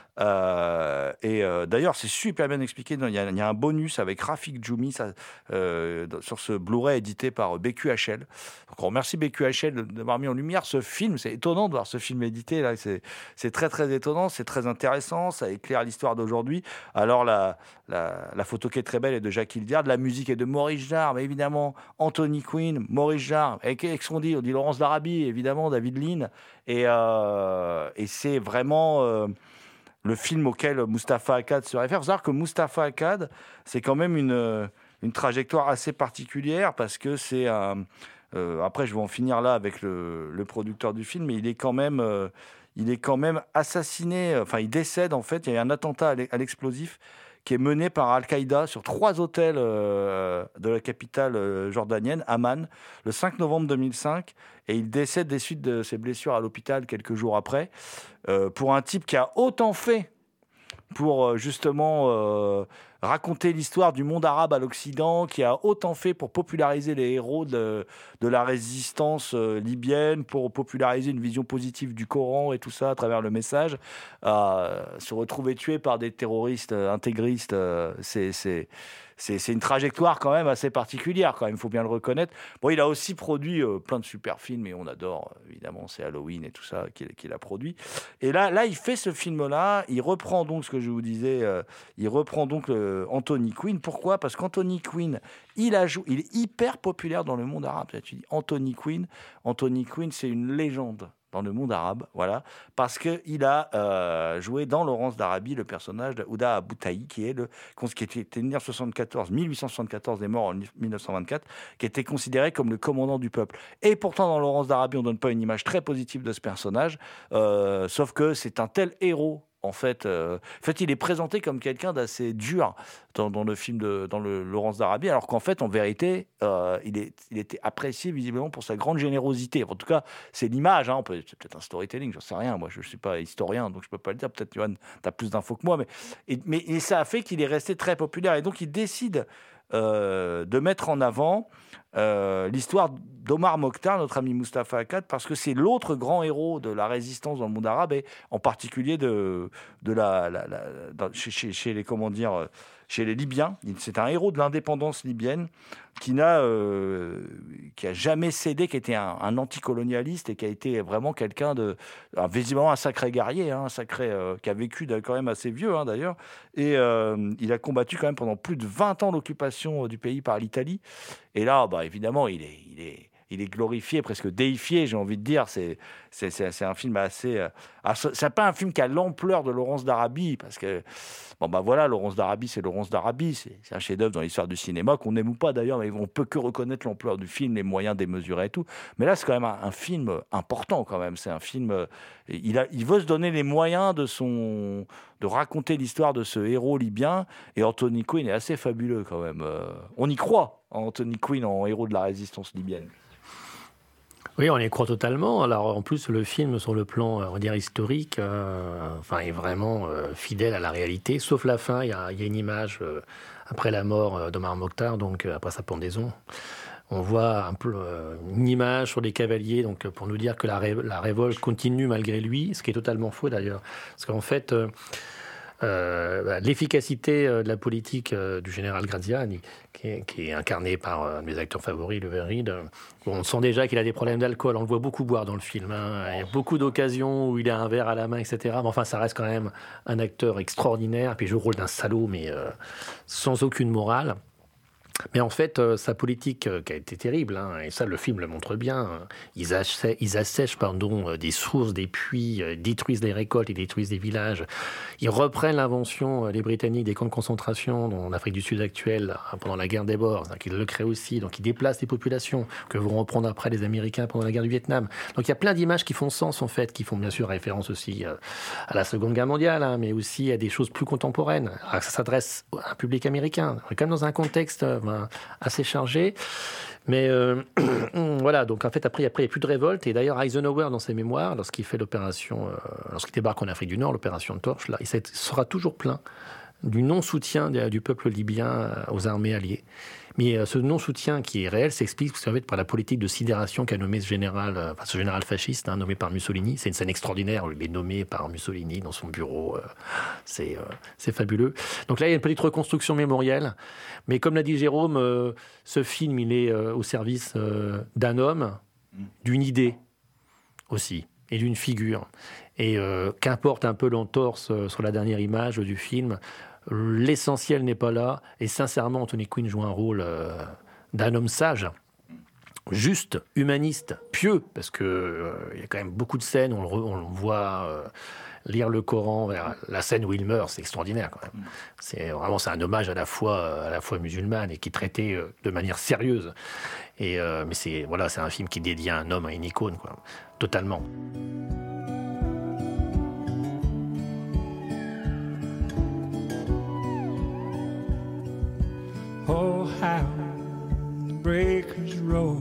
D'ailleurs, c'est super bien expliqué. Il y a un bonus avec Rafik Djoumi sur ce Blu-ray édité par BQHL. Donc, on remercie BQHL d'avoir mis en lumière ce film. C'est étonnant de voir ce film édité. Là. C'est très, très étonnant. C'est très intéressant. Ça éclaire l'histoire d'aujourd'hui. Alors, la photo qui est très belle est de Jacques Hildyard. La musique est de Maurice Jarre. Mais évidemment, Anthony Quinn, Maurice Jarre. Et qu'est-ce qu'on dit ? On dit Laurence d'Arabie, évidemment, David Lean. Et c'est vraiment... le film auquel Moustapha Akkad se réfère. Il faut savoir que Moustapha Akkad, c'est quand même une trajectoire assez particulière parce que c'est après, je vais en finir là avec le producteur du film, mais il est quand même assassiné. Enfin, il décède en fait. Il y a un attentat à l'explosif qui est mené par Al-Qaïda sur 3 hôtels de la capitale jordanienne, Amman, le 5 novembre 2005. Et il décède des suites de ses blessures à l'hôpital quelques jours après. Pour un type qui a autant fait pour justement raconter l'histoire du monde arabe à l'Occident, qui a autant fait pour populariser les héros de la résistance libyenne, pour populariser une vision positive du Coran et tout ça à travers Le Message, se retrouver tué par des terroristes intégristes, c'est une trajectoire quand même assez particulière, quand même, il faut bien le reconnaître. Bon, il a aussi produit plein de super films, et on adore, évidemment, c'est Halloween et tout ça qu'il a produit. Et là, il fait ce film-là, il reprend donc ce que je vous disais, il reprend donc Anthony Quinn. Pourquoi ? Parce qu'Anthony Quinn, il est hyper populaire dans le monde arabe. Tu dis Anthony Quinn, c'est une légende dans le monde arabe, voilà, parce qu'il a joué dans Laurence d'Arabie le personnage d'Ouda Aboutaï, qui était né en 1874 et mort en 1924, qui était considéré comme le commandant du peuple. Et pourtant, dans Laurence d'Arabie, on ne donne pas une image très positive de ce personnage, sauf que c'est un tel héros. En fait, il est présenté comme quelqu'un d'assez dur dans le film dans le Laurence d'Arabie, alors qu'en fait, en vérité, il était apprécié visiblement pour sa grande générosité. En tout cas, c'est l'image. C'est peut-être un storytelling, j'en sais rien. Moi, je ne suis pas historien, donc je ne peux pas le dire. Peut-être, Johan, tu as plus d'infos que moi. Mais ça a fait qu'il est resté très populaire. Et donc, il décide de mettre en avant l'histoire d'Omar Mokhtar, notre ami Moustapha Akkad, parce que c'est l'autre grand héros de la résistance dans le monde arabe, et en particulier chez les Libyens. C'est un héros de l'indépendance libyenne qui a jamais cédé, qui était un anticolonialiste et qui a été vraiment quelqu'un visiblement un sacré guerrier, qui a vécu quand même assez vieux d'ailleurs, et il a combattu quand même pendant plus de 20 ans l'occupation du pays par l'Italie. Et là, évidemment, il est glorifié, presque déifié, j'ai envie de dire. C'est un film assez... c'est pas un film qui a l'ampleur de Laurence d'Arabie, parce que, Laurence d'Arabie, c'est Laurence d'Arabie. C'est un chef-d'œuvre dans l'histoire du cinéma, qu'on aime ou pas d'ailleurs, mais on peut que reconnaître l'ampleur du film, les moyens démesurés et tout. Mais là, c'est quand même un film important, quand même. C'est un film... Il veut se donner les moyens de raconter l'histoire de ce héros libyen, et Anthony Quinn est assez fabuleux, quand même. On y croit, Anthony Quinn, en héros de la résistance libyenne. Oui, on y croit totalement. Alors, en plus, le film, sur le plan, on va dire, historique, est vraiment fidèle à la réalité. Sauf la fin, il y a une image après la mort d'Omar Mokhtar, donc après sa pendaison. On voit un peu une image sur les cavaliers, donc pour nous dire que la révolte continue malgré lui, ce qui est totalement faux d'ailleurs. Parce qu'en fait... l'efficacité de la politique du général Graziani, qui est incarné par un de mes acteurs favoris, Oliver Reed, on sent déjà qu'il a des problèmes d'alcool. On le voit beaucoup boire dans le film. Il y a beaucoup d'occasions où il a un verre à la main, etc. Mais enfin, ça reste quand même un acteur extraordinaire. Puis il joue le rôle d'un salaud, mais sans aucune morale. Mais en fait, sa politique qui a été terrible, hein, et ça le film le montre bien, ils assèchent des sources, des puits, détruisent des récoltes, ils détruisent des villages. Ils reprennent l'invention des Britanniques des camps de concentration en Afrique du Sud actuelle pendant la guerre des Boers, donc ils le créent aussi, donc ils déplacent les populations que vont reprendre après les Américains pendant la guerre du Vietnam. Donc il y a plein d'images qui font sens en fait, qui font bien sûr référence aussi à la Seconde Guerre mondiale, hein, mais aussi à des choses plus contemporaines. Alors, ça s'adresse à un public américain, on est quand même dans un contexte assez chargé. Mais voilà, donc en fait, après, il n'y a plus de révolte. Et d'ailleurs, Eisenhower, dans ses mémoires, lorsqu'il fait l'opération, lorsqu'il débarque en Afrique du Nord, l'opération Torche, là, il sera toujours plein du non-soutien du peuple libyen aux armées alliées. Mais ce non-soutien qui est réel s'explique en fait, par la politique de sidération qu'a nommé ce général fasciste, nommé par Mussolini. C'est une scène extraordinaire où il est nommé par Mussolini dans son bureau. C'est fabuleux. Donc là, il y a une petite reconstruction mémorielle. Mais comme l'a dit Jérôme, ce film, il est au service d'un homme, d'une idée aussi, et d'une figure. Et qu'importe un peu l'entorse sur la dernière image du film, l'essentiel n'est pas là. Et sincèrement, Anthony Quinn joue un rôle d'un homme sage, juste, humaniste, pieux, parce que il y a quand même beaucoup de scènes où on le voit lire le Coran vers la scène où il meurt. C'est extraordinaire quand même. C'est un hommage à la foi musulmane et qui est traité de manière sérieuse. Et mais c'est un film qui dédie à un homme, à une icône, quoi, totalement. Oh, how the breakers roll,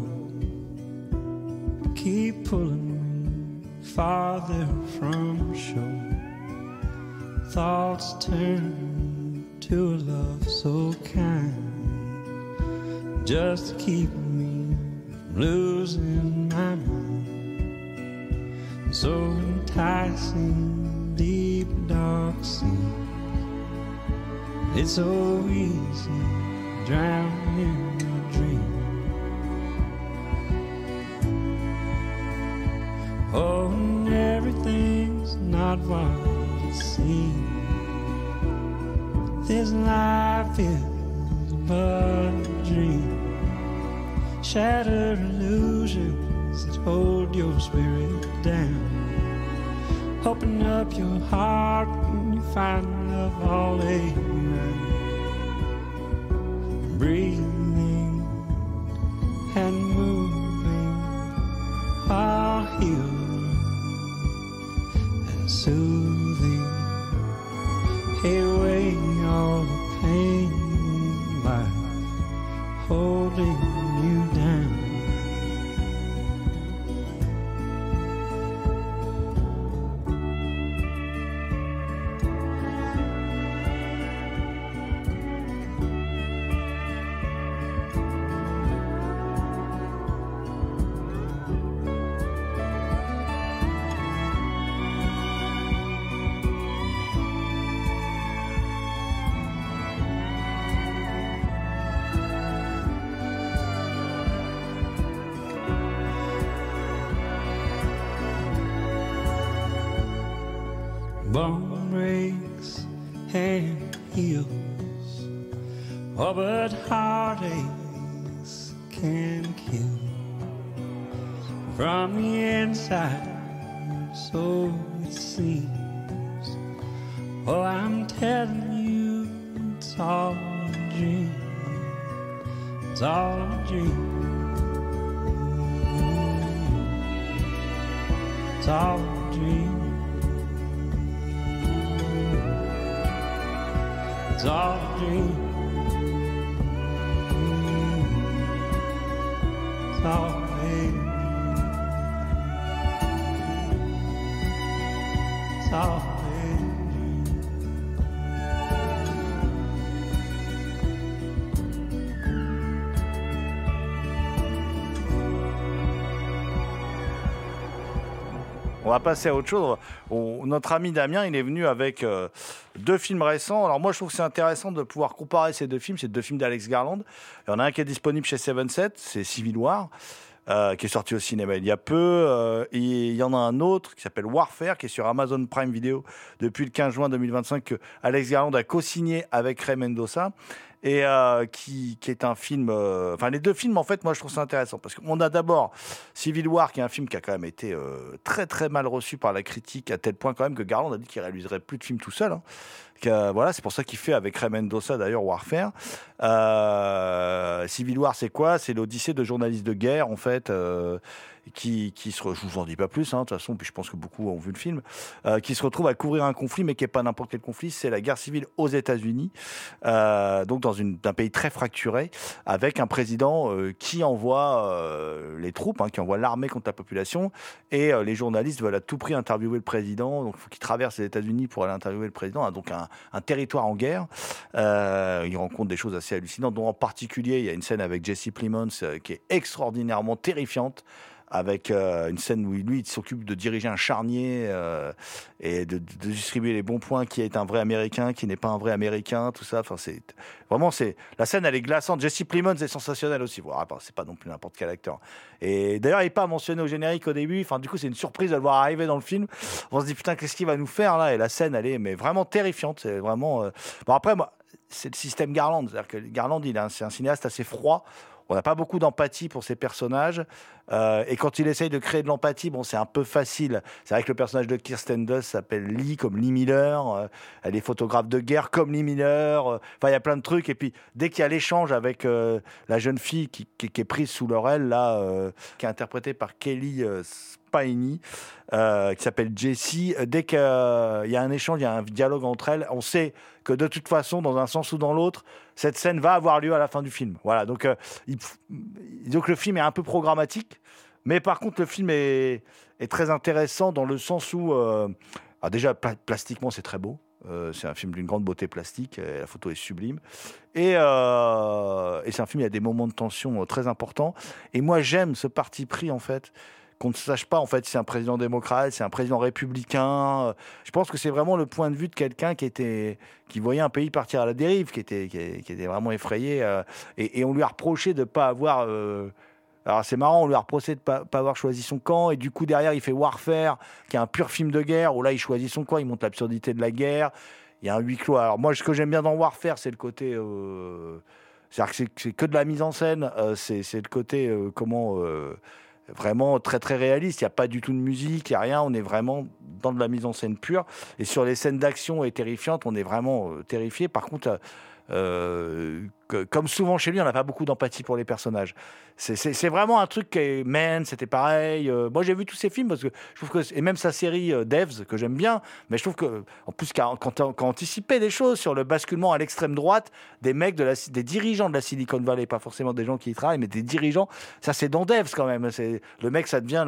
keep pulling me farther from shore. Thoughts turn to a love so kind, just to keep me from losing my mind. So enticing, deep dark sea. It's so easy drown in a dream. Oh, and everything's not what it seems. This life is but a dream. Shattered illusions that hold your spirit down. Open up your heart and you find love all around. Breathing and moving are healing and soothing. Away all the pain in life holding you down. Bone breaks and heals, oh, but heartaches can kill from the inside, so it seems. Oh, I'm telling you, it's all a dream. It's all a dream. It's all a dream. It's all a dream. It's all a dream. It's all a dream. On va passer à autre chose. Notre ami Damien, il est venu avec deux films récents. Alors moi, je trouve que c'est intéressant de pouvoir comparer ces deux films. C'est deux films d'Alex Garland. Il y en a un qui est disponible chez 7-7, c'est Civil War, qui est sorti au cinéma il y a peu. Et il y en a un autre qui s'appelle Warfare, qui est sur Amazon Prime Video depuis le 15 juin 2025, que Alex Garland a co-signé avec Ray Mendoza. et qui est un film... Enfin, les deux films, en fait, moi, je trouve ça intéressant. Parce qu'on a d'abord Civil War, qui est un film qui a quand même été très, très mal reçu par la critique, à tel point quand même que Garland a dit qu'il réaliserait plus de films tout seul. Hein. Voilà, c'est pour ça qu'il fait avec Ray Mendoza d'ailleurs Warfare. Civil War, c'est quoi ? C'est l'odyssée de journalistes de guerre en fait, qui je vous en dis pas plus, hein, de toute façon, puis je pense que beaucoup ont vu le film, qui se retrouvent à couvrir un conflit, mais qui est pas n'importe quel conflit, c'est la guerre civile aux États-Unis, donc dans un pays très fracturé, avec un président qui envoie les troupes, hein, qui envoie l'armée contre la population, et les journalistes veulent à tout prix interviewer le président, donc il faut qu'ils traversent les États-Unis pour aller interviewer le président, hein, donc un territoire en guerre. Ils rencontrent des choses assez hallucinantes, dont en particulier il y a une scène avec Jesse Plemons qui est extraordinairement terrifiante, avec une scène où lui il s'occupe de diriger un charnier et de distribuer les bons points, qui est un vrai Américain, qui n'est pas un vrai Américain, tout ça. Enfin, la scène, elle est glaçante. Jesse Plemons est sensationnel aussi. Voilà, c'est pas non plus n'importe quel acteur. Et d'ailleurs, il n'est pas mentionné au générique au début. Enfin, du coup, c'est une surprise de le voir arriver dans le film. On se dit putain, qu'est-ce qu'il va nous faire là ? Et la scène, elle est vraiment terrifiante. C'est vraiment. Bon, après, moi, c'est le système Garland. C'est-à-dire que Garland, c'est un cinéaste assez froid. On n'a pas beaucoup d'empathie pour ces personnages. Et quand il essaye de créer de l'empathie, bon, c'est un peu facile. C'est vrai que le personnage de Kirsten Dunst s'appelle Lee, comme Lee Miller. Elle est photographe de guerre, comme Lee Miller. Enfin, il y a plein de trucs. Et puis, dès qu'il y a l'échange avec la jeune fille qui est prise sous leur aile, là, qui est interprétée par Kelly Spiney, qui s'appelle Jessie, dès qu'il y a un échange, il y a un dialogue entre elles, on sait que de toute façon, dans un sens ou dans l'autre, cette scène va avoir lieu à la fin du film. Voilà, donc le film est un peu programmatique, mais par contre, le film est très intéressant dans le sens où, déjà, plastiquement, c'est très beau. C'est un film d'une grande beauté plastique, la photo est sublime. Et c'est un film, il y a des moments de tension très importants. Et moi, j'aime ce parti pris, en fait, qu'on ne sache pas en fait si c'est un président démocrate, c'est un président républicain. Je pense que c'est vraiment le point de vue de quelqu'un qui voyait un pays partir à la dérive, qui était vraiment effrayé. Et on lui a reproché de ne pas avoir... alors c'est marrant, on lui a reproché de ne pas avoir choisi son camp, et du coup derrière il fait Warfare, qui est un pur film de guerre, où là il choisit son camp, il montre l'absurdité de la guerre. Il y a un huis clos. Alors moi, ce que j'aime bien dans Warfare, c'est le côté... c'est-à-dire que c'est que de la mise en scène, c'est le côté vraiment très très réaliste, il n'y a pas du tout de musique, il n'y a rien, on est vraiment dans de la mise en scène pure, et sur les scènes d'action et terrifiantes, on est vraiment terrifié. Par contre, comme souvent chez lui, on n'a pas beaucoup d'empathie pour les personnages. C'est vraiment un truc qui est... Man, c'était pareil. Moi, j'ai vu tous ces films parce que je trouve que... Et même sa série Devs, que j'aime bien, mais je trouve que, en plus, quand on anticipait des choses sur le basculement à l'extrême droite, des mecs, des dirigeants de la Silicon Valley, pas forcément des gens qui y travaillent, mais des dirigeants, ça c'est dans Devs quand même. Le mec, ça devient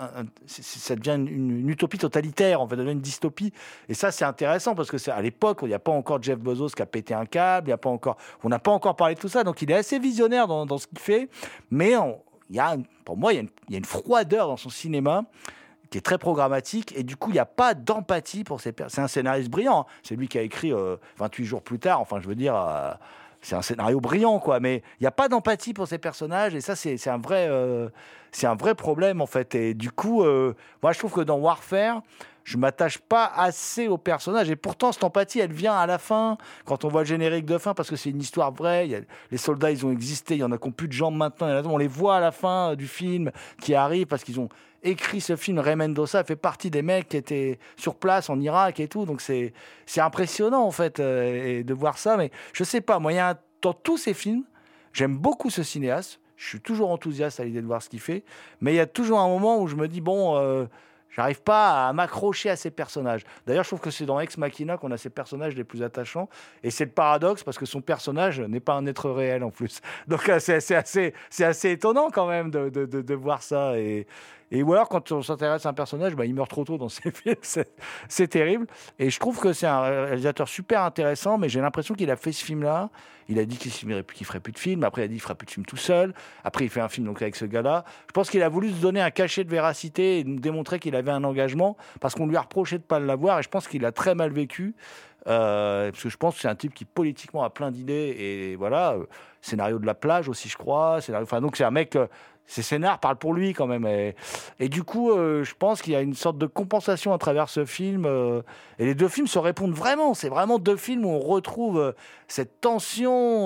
une utopie totalitaire, en fait, ça devient une dystopie. Et ça, c'est intéressant parce que à l'époque, il n'y a pas encore Jeff Bezos qui a pété un câble, on n'a pas encore parlé de tout ça, donc il est assez visionnaire dans ce qu'il fait, mais pour moi, il y a une froideur dans son cinéma qui est très programmatique, et du coup, il n'y a pas d'empathie pour ces personnes. C'est un scénariste brillant, hein. C'est lui qui a écrit 28 jours plus tard, enfin, je veux dire, c'est un scénario brillant, quoi, mais il n'y a pas d'empathie pour ces personnages, et ça, c'est un vrai problème, en fait. Et du coup, moi, je trouve que dans Warfare, je m'attache pas assez aux personnages, et pourtant cette empathie elle vient à la fin quand on voit le générique de fin, parce que c'est une histoire vraie. Les soldats, ils ont existé, il y en a qui n'ont plus de jambes maintenant, on les voit à la fin du film qui arrivent parce qu'ils ont écrit ce film. Ray Mendoza fait partie des mecs qui étaient sur place en Irak et tout, donc c'est impressionnant en fait de voir ça. Mais je sais pas, moi dans tous ces films, j'aime beaucoup ce cinéaste, je suis toujours enthousiaste à l'idée de voir ce qu'il fait, mais il y a toujours un moment où je me dis j'arrive pas à m'accrocher à ces personnages. D'ailleurs, je trouve que c'est dans Ex Machina qu'on a ces personnages les plus attachants. Et c'est le paradoxe, parce que son personnage n'est pas un être réel en plus. Donc c'est assez étonnant quand même de voir ça. Ou alors, quand on s'intéresse à un personnage, il meurt trop tôt dans ses films. C'est terrible. Et je trouve que c'est un réalisateur super intéressant, mais j'ai l'impression qu'il a fait ce film-là. Il a dit qu'il ferait plus de films. Après, il a dit qu'il ferait plus de films tout seul. Après, il fait un film donc avec ce gars-là. Je pense qu'il a voulu se donner un cachet de véracité et nous démontrer qu'il avait un engagement, parce qu'on lui a reproché de ne pas l'avoir. Et je pense qu'il a très mal vécu. Parce que je pense que c'est un type qui politiquement a plein d'idées. Et voilà, scénario de La Plage aussi, je crois. Donc c'est un mec... Ses scénars parlent pour lui quand même. Et du coup, je pense qu'il y a une sorte de compensation à travers ce film. Et les deux films se répondent vraiment. C'est vraiment deux films où on retrouve cette tension,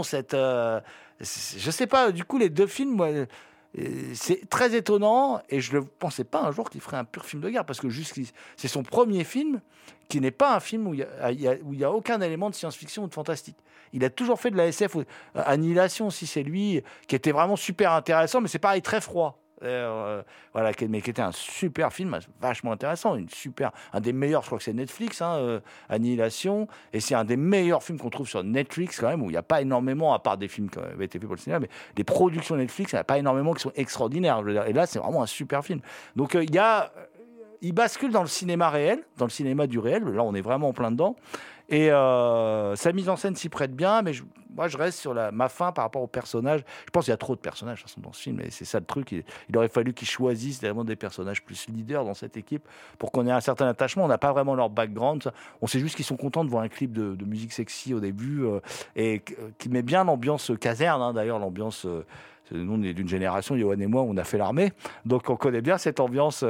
je sais pas, du coup, les deux films, moi, c'est très étonnant. Et je ne pensais pas un jour qu'il ferait un pur film de guerre. Parce que c'est son premier film qui n'est pas un film où il y a aucun élément de science-fiction ou de fantastique. Il a toujours fait de la SF. Annihilation aussi, c'est lui, qui était vraiment super intéressant, mais c'est pareil, très froid. Voilà, mais qui était un super film, vachement intéressant, un des meilleurs, je crois que c'est Netflix, Annihilation, et c'est un des meilleurs films qu'on trouve sur Netflix quand même, où il n'y a pas énormément, à part des films qui avaient été faits pour le cinéma, mais des productions Netflix, il n'y a pas énormément qui sont extraordinaires, je veux dire. Et là c'est vraiment un super film. Donc il bascule dans le cinéma réel, dans le cinéma du réel, là on est vraiment en plein dedans. Et sa mise en scène s'y prête bien, mais moi je reste sur ma fin par rapport aux personnages. Je pense qu'il y a trop de personnages de toute façon, dans ce film, et c'est ça le truc. Il aurait fallu qu'ils choisissent vraiment des personnages plus leaders dans cette équipe pour qu'on ait un certain attachement. On n'a pas vraiment leur background. On sait juste qu'ils sont contents de voir un clip de musique sexy au début et qui met bien l'ambiance caserne, d'ailleurs, l'ambiance. Nous, on est d'une génération, Johan et moi, on a fait l'armée, donc on connaît bien cette ambiance,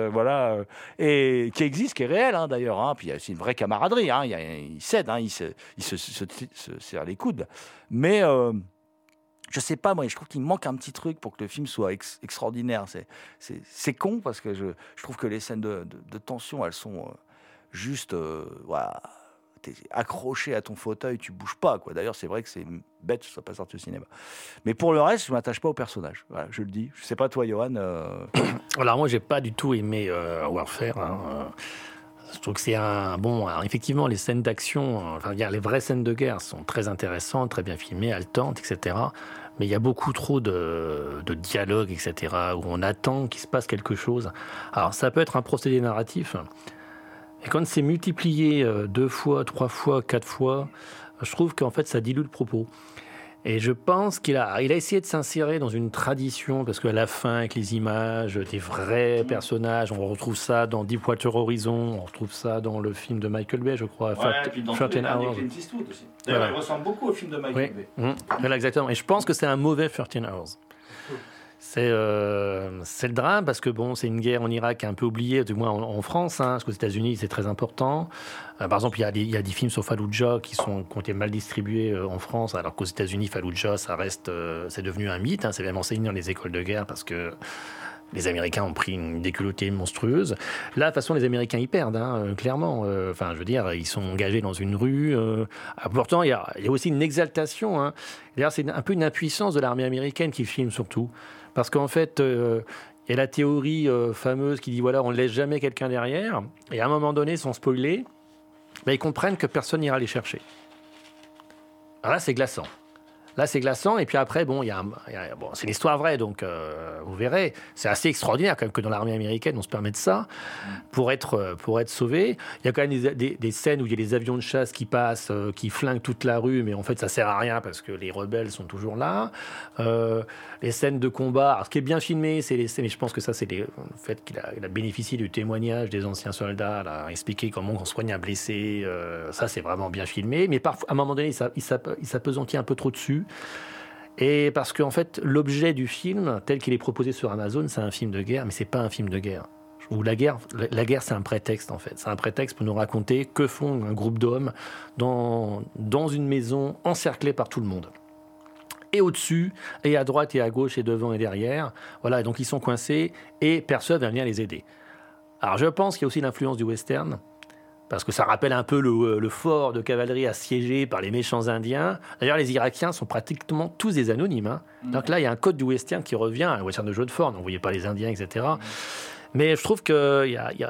et qui existe, qui est réelle, d'ailleurs. Puis il y a aussi une vraie camaraderie. Ils s'aident, ils se serrent les coudes. Mais je sais pas, moi, je trouve qu'il manque un petit truc pour que le film soit extraordinaire. C'est con parce que je trouve que les scènes de tension, elles sont juste, voilà. T'es accroché à ton fauteuil, tu bouges pas, quoi. D'ailleurs, c'est vrai que c'est bête que ce soit pas sorti au cinéma. Mais pour le reste, je m'attache pas au personnage. Voilà, je le dis. Je sais pas toi, Johan. Alors moi, j'ai pas du tout aimé Warfare. Je trouve que c'est alors effectivement, les scènes d'action, les vraies scènes de guerre sont très intéressantes, très bien filmées, haletantes, etc. Mais il y a beaucoup trop de dialogues, etc., où on attend qu'il se passe quelque chose. Alors, ça peut être un procédé narratif. Et quand c'est multiplié 2 fois, 3 fois, 4 fois, je trouve qu'en fait, ça dilue le propos. Et je pense qu'il a essayé de s'insérer dans une tradition, parce qu'à la fin, avec les images des vrais personnages, on retrouve ça dans Deepwater Horizon, on retrouve ça dans le film de Michael Bay, je crois. Et puis dans Clint Eastwood aussi. D'ailleurs, il ressemble beaucoup au film de Michael Bay. Voilà, exactement. Et je pense que c'est un mauvais 13 Hours. C'est le drame parce que c'est une guerre en Irak qui est un peu oubliée, du moins en France, parce qu'aux États-Unis c'est très important. Par exemple, il y a des films sur Fallujah qui ont été mal distribués en France, alors qu'aux États-Unis Fallujah c'est devenu un mythe. C'est même enseigné dans les écoles de guerre parce que les Américains ont pris une déculottée monstrueuse. Là, de toute façon, les Américains y perdent, clairement. Je veux dire, ils sont engagés dans une rue. Pourtant, il y a aussi une exaltation. D'ailleurs, c'est un peu une impuissance de l'armée américaine qui filme surtout. Parce qu'en fait, il y a la théorie fameuse qui dit, voilà, on ne laisse jamais quelqu'un derrière. Et à un moment donné, sans spoiler, ils comprennent que personne n'ira les chercher. Alors là, c'est glaçant. Et puis après, c'est l'histoire vraie, donc vous verrez. C'est assez extraordinaire quand même que dans l'armée américaine, on se permet de ça pour être sauvé. Il y a quand même des scènes où il y a des avions de chasse qui passent, qui flinguent toute la rue, mais en fait, ça sert à rien parce que les rebelles sont toujours là. Les scènes de combat, alors, ce qui est bien filmé, c'est les scènes, et je pense que ça, c'est le fait qu'il a bénéficié du témoignage des anciens soldats, là, expliquer comment on soigne un blessé. Ça, c'est vraiment bien filmé, mais parfois, à un moment donné, il s'appesantit un peu trop dessus. Et parce qu'en fait, l'objet du film, tel qu'il est proposé sur Amazon, c'est un film de guerre, mais c'est pas un film de guerre. Où la guerre, c'est un prétexte, en fait. C'est un prétexte pour nous raconter que font un groupe d'hommes dans une maison encerclée par tout le monde. Et au-dessus, et à droite, et à gauche, et devant, et derrière. Voilà, donc ils sont coincés, et personne ne vient les aider. Alors je pense qu'il y a aussi l'influence du western, parce que ça rappelle un peu le fort de cavalerie assiégé par les méchants Indiens. D'ailleurs, les Irakiens sont pratiquement tous des anonymes. Donc là, il y a un code du western qui revient, un western de jeu de forme. On ne voyait pas les Indiens, etc. Mais je trouve que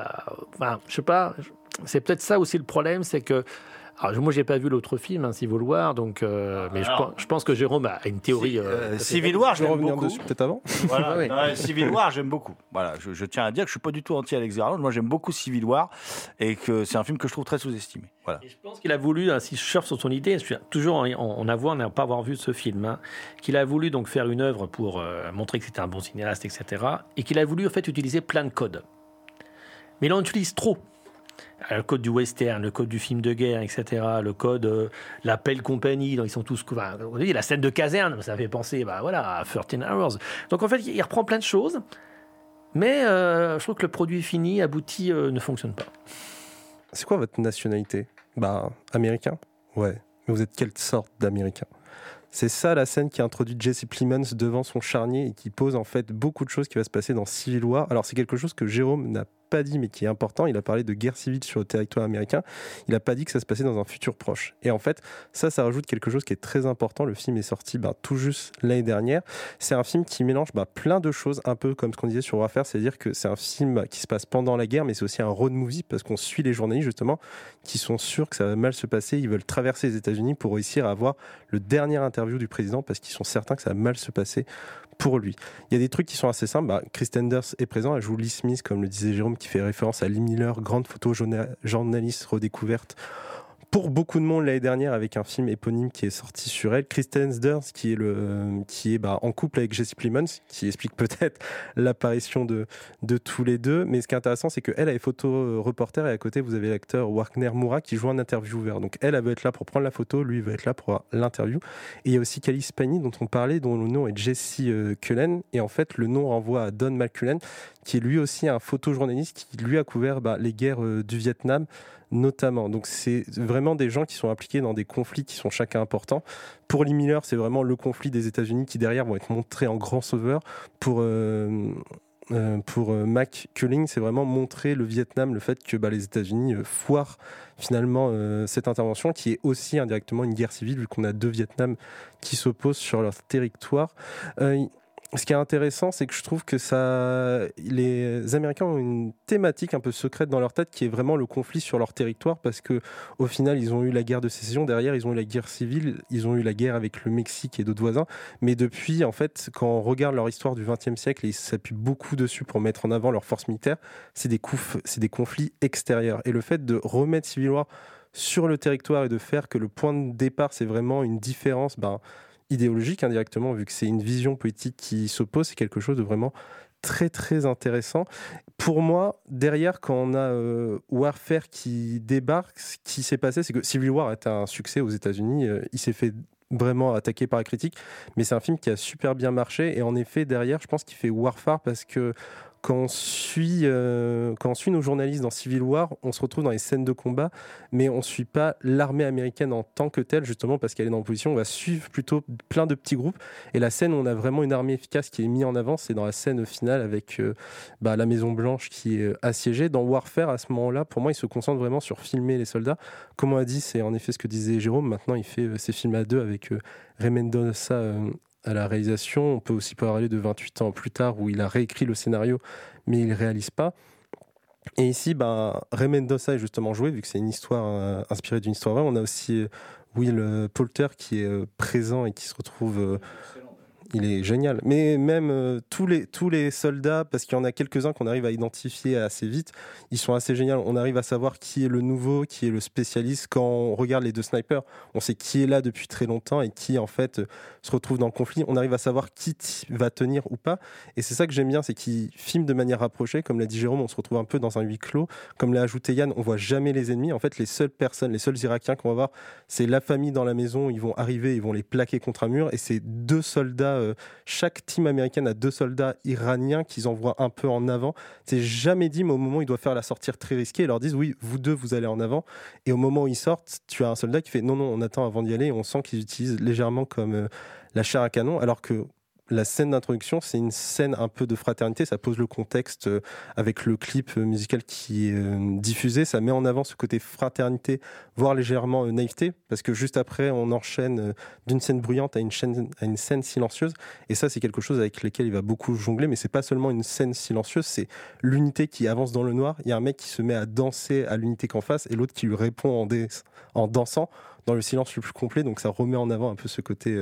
je sais pas, c'est peut-être ça aussi le problème, c'est que... Alors, moi, j'ai pas vu l'autre film, Civil War, donc, mais je pense que Jérôme a une théorie. Civil War, j'aime revenir beaucoup. dessus peut-être avant. Voilà, Civil War, j'aime beaucoup. Voilà, je tiens à dire que je suis pas du tout anti-Alex Garland. Moi, j'aime beaucoup Civil War et que c'est un film que je trouve très sous-estimé. Voilà. Et je pense qu'il a voulu, si je surfe sur son idée, je suis toujours en pas avoir vu ce film, qu'il a voulu donc faire une œuvre pour montrer que c'était un bon cinéaste, etc. Et qu'il a voulu en fait utiliser plein de codes. Mais il en utilise trop. Le code du western, le code du film de guerre, etc., le code la Pell Company, donc ils sont tous... la scène de caserne, ça fait penser à 13 Hours. Donc en fait, il reprend plein de choses, mais je trouve que le produit fini, abouti, ne fonctionne pas. C'est quoi votre nationalité ? Américain ? Ouais. Mais vous êtes quelle sorte d'Américain ? C'est ça la scène qui introduit Jesse Plemons devant son charnier et qui pose en fait beaucoup de choses qui va se passer dans Civil War. Alors c'est quelque chose que Jérôme n'a pas dit mais qui est important. Il a parlé de guerre civile sur le territoire américain. Il n'a pas dit que ça se passait dans un futur proche. Et en fait, ça rajoute quelque chose qui est très important. Le film est sorti tout juste l'année dernière. C'est un film qui mélange plein de choses, un peu comme ce qu'on disait sur Warfare, c'est-à-dire que c'est un film qui se passe pendant la guerre, mais c'est aussi un road movie parce qu'on suit les journalistes justement qui sont sûrs que ça va mal se passer. Ils veulent traverser les États-Unis pour réussir à avoir le dernier interview du président parce qu'ils sont certains que ça va mal se passer pour lui. Il y a des trucs qui sont assez simples. Kristen Anders est présent, elle joue Lee Smith, comme le disait Jérôme, qui fait référence à Lee Miller, grande photojournaliste redécouverte pour beaucoup de monde l'année dernière avec un film éponyme qui est sorti sur elle. Kristen Dunst qui est en couple avec Jesse Plemons, qui explique peut-être l'apparition de tous les deux. Mais ce qui est intéressant, c'est qu'elle est photo-reporter et à côté, vous avez l'acteur Wagner Moura qui joue un intervieweur. Donc elle veut être là pour prendre la photo, lui veut être là pour l'interview. Et il y a aussi Calice Pani dont on parlait, dont le nom est Jesse Cullen. Et en fait, le nom renvoie à Don McCullen, qui est lui aussi un photojournaliste qui lui a couvert les guerres du Vietnam notamment. Donc c'est vraiment des gens qui sont impliqués dans des conflits qui sont chacun importants. Pour Lee Miller, c'est vraiment le conflit des États-Unis qui derrière vont être montrés en grand sauveur. Pour Mac Culling, c'est vraiment montrer le Vietnam, le fait que les États-Unis foirent finalement cette intervention qui est aussi indirectement une guerre civile vu qu'on a deux Vietnams qui s'opposent sur leur territoire. Ce qui est intéressant, c'est que je trouve que les Américains ont une thématique un peu secrète dans leur tête qui est vraiment le conflit sur leur territoire parce que au final, ils ont eu la guerre de sécession, derrière, ils ont eu la guerre civile, ils ont eu la guerre avec le Mexique et d'autres voisins. Mais depuis, en fait, quand on regarde leur histoire du XXe siècle, ils s'appuient beaucoup dessus pour mettre en avant leur force militaire, c'est des conflits extérieurs. Et le fait de remettre Civil War sur le territoire et de faire que le point de départ, c'est vraiment une différence, idéologique indirectement, vu que c'est une vision politique qui s'oppose, c'est quelque chose de vraiment très très intéressant. Pour moi, derrière, quand on a Warfare qui débarque, ce qui s'est passé, c'est que Civil War est un succès aux États-Unis. Il s'est fait vraiment attaquer par la critique, mais c'est un film qui a super bien marché. Et en effet, derrière, je pense qu'il fait Warfare parce que quand on suit nos journalistes dans Civil War, on se retrouve dans les scènes de combat, mais on ne suit pas l'armée américaine en tant que telle, justement parce qu'elle est dans l'opposition. On va suivre plutôt plein de petits groupes. Et la scène où on a vraiment une armée efficace qui est mise en avant, c'est dans la scène finale avec la Maison Blanche qui est assiégée. Dans Warfare, à ce moment-là, pour moi, il se concentre vraiment sur filmer les soldats. Comme on a dit, c'est en effet ce que disait Jérôme. Maintenant, il fait ses films à deux avec Ray Mendoza à la réalisation. On peut aussi parler de 28 ans plus tard où il a réécrit le scénario mais il ne réalise pas. Et ici, Ray Mendoza est justement joué vu que c'est une histoire inspirée d'une histoire vraie. On a aussi Will Poulter qui est présent et qui se retrouve... il est génial. Mais même tous les soldats, parce qu'il y en a quelques-uns qu'on arrive à identifier assez vite, ils sont assez géniaux. On arrive à savoir qui est le nouveau, qui est le spécialiste. Quand on regarde les deux snipers, on sait qui est là depuis très longtemps et qui, en fait, se retrouve dans le conflit. On arrive à savoir qui va tenir ou pas. Et c'est ça que j'aime bien, c'est qu'ils filment de manière rapprochée. Comme l'a dit Jérôme, on se retrouve un peu dans un huis clos. Comme l'a ajouté Yann, on voit jamais les ennemis. En fait, les seules personnes, les seuls Irakiens qu'on va voir, c'est la famille dans la maison. Ils vont arriver, ils vont les plaquer contre un mur. Et c'est deux soldats... chaque team américaine a deux soldats iraniens qu'ils envoient un peu en avant. C'est jamais dit, mais au moment où ils doivent faire la sortir très risquée, ils leur disent oui, vous deux, vous allez en avant. Et au moment où ils sortent, tu as un soldat qui fait non, on attend avant d'y aller. Et on sent qu'ils utilisent légèrement comme la chair à canon, alors que la scène d'introduction, c'est une scène un peu de fraternité. Ça pose le contexte avec le clip musical qui est diffusé. Ça met en avant ce côté fraternité, voire légèrement naïveté, parce que juste après, on enchaîne d'une scène bruyante à une scène silencieuse. Et ça, c'est quelque chose avec lequel il va beaucoup jongler. Mais c'est pas seulement une scène silencieuse, c'est l'unité qui avance dans le noir. Il y a un mec qui se met à danser à l'unité qu'en face et l'autre qui lui répond en dansant dans le silence le plus complet. Donc ça remet en avant un peu ce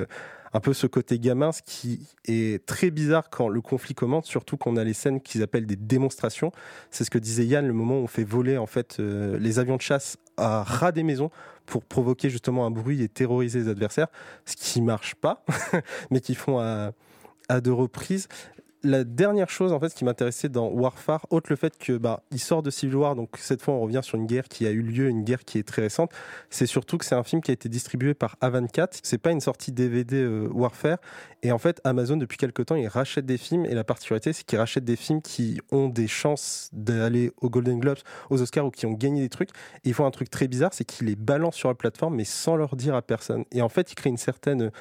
côté gamin, ce qui est très bizarre quand le conflit commence, surtout qu'on a les scènes qu'ils appellent des démonstrations. C'est ce que disait Yann, le moment où on fait voler en fait les avions de chasse à ras des maisons pour provoquer justement un bruit et terroriser les adversaires, ce qui marche pas, mais qu'ils font à deux reprises. la dernière chose en fait qui m'intéressait dans Warfare, autre le fait que il sort de Civil War, donc cette fois on revient sur une guerre qui a eu lieu, une guerre qui est très récente, c'est surtout que c'est un film qui a été distribué par A24, c'est pas une sortie DVD Warfare, et en fait Amazon depuis quelques temps il rachète des films, et la particularité c'est qu'ils rachètent des films qui ont des chances d'aller aux Golden Globes, aux Oscars, ou qui ont gagné des trucs, et ils font un truc très bizarre, c'est qu'ils les balancent sur la plateforme mais sans leur dire à personne, et en fait ils créent une certaine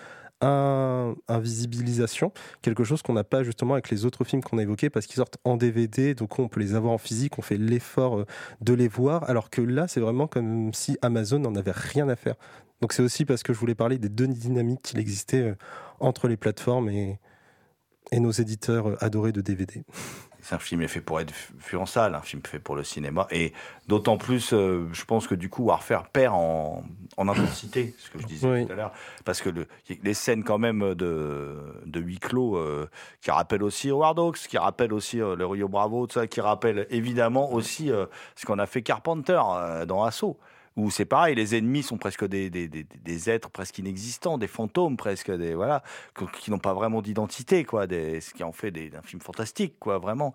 invisibilisation, quelque chose qu'on n'a pas justement avec les autres films qu'on a évoqués, parce qu'ils sortent en DVD, donc on peut les avoir en physique, on fait l'effort de les voir, alors que là c'est vraiment comme si Amazon n'en avait rien à faire. Donc c'est aussi parce que je voulais parler des deux dynamiques qu'il existait entre les plateformes et nos éditeurs adorés de DVD. C'est un film fait pour être vu en salle, un film fait pour le cinéma, et d'autant plus, je pense que du coup Warfare perd en intensité, ce que je disais tout à l'heure, parce que les scènes quand même de huis clos qui rappellent aussi Howard Hawks, qui rappellent aussi le Rio Bravo, tout ça, qui rappellent évidemment aussi ce qu'on a fait Carpenter dans Assaut, où c'est pareil, les ennemis sont presque des êtres presque inexistants, des fantômes presque, qui n'ont pas vraiment d'identité, quoi, ce qui en fait un film fantastique, quoi, vraiment.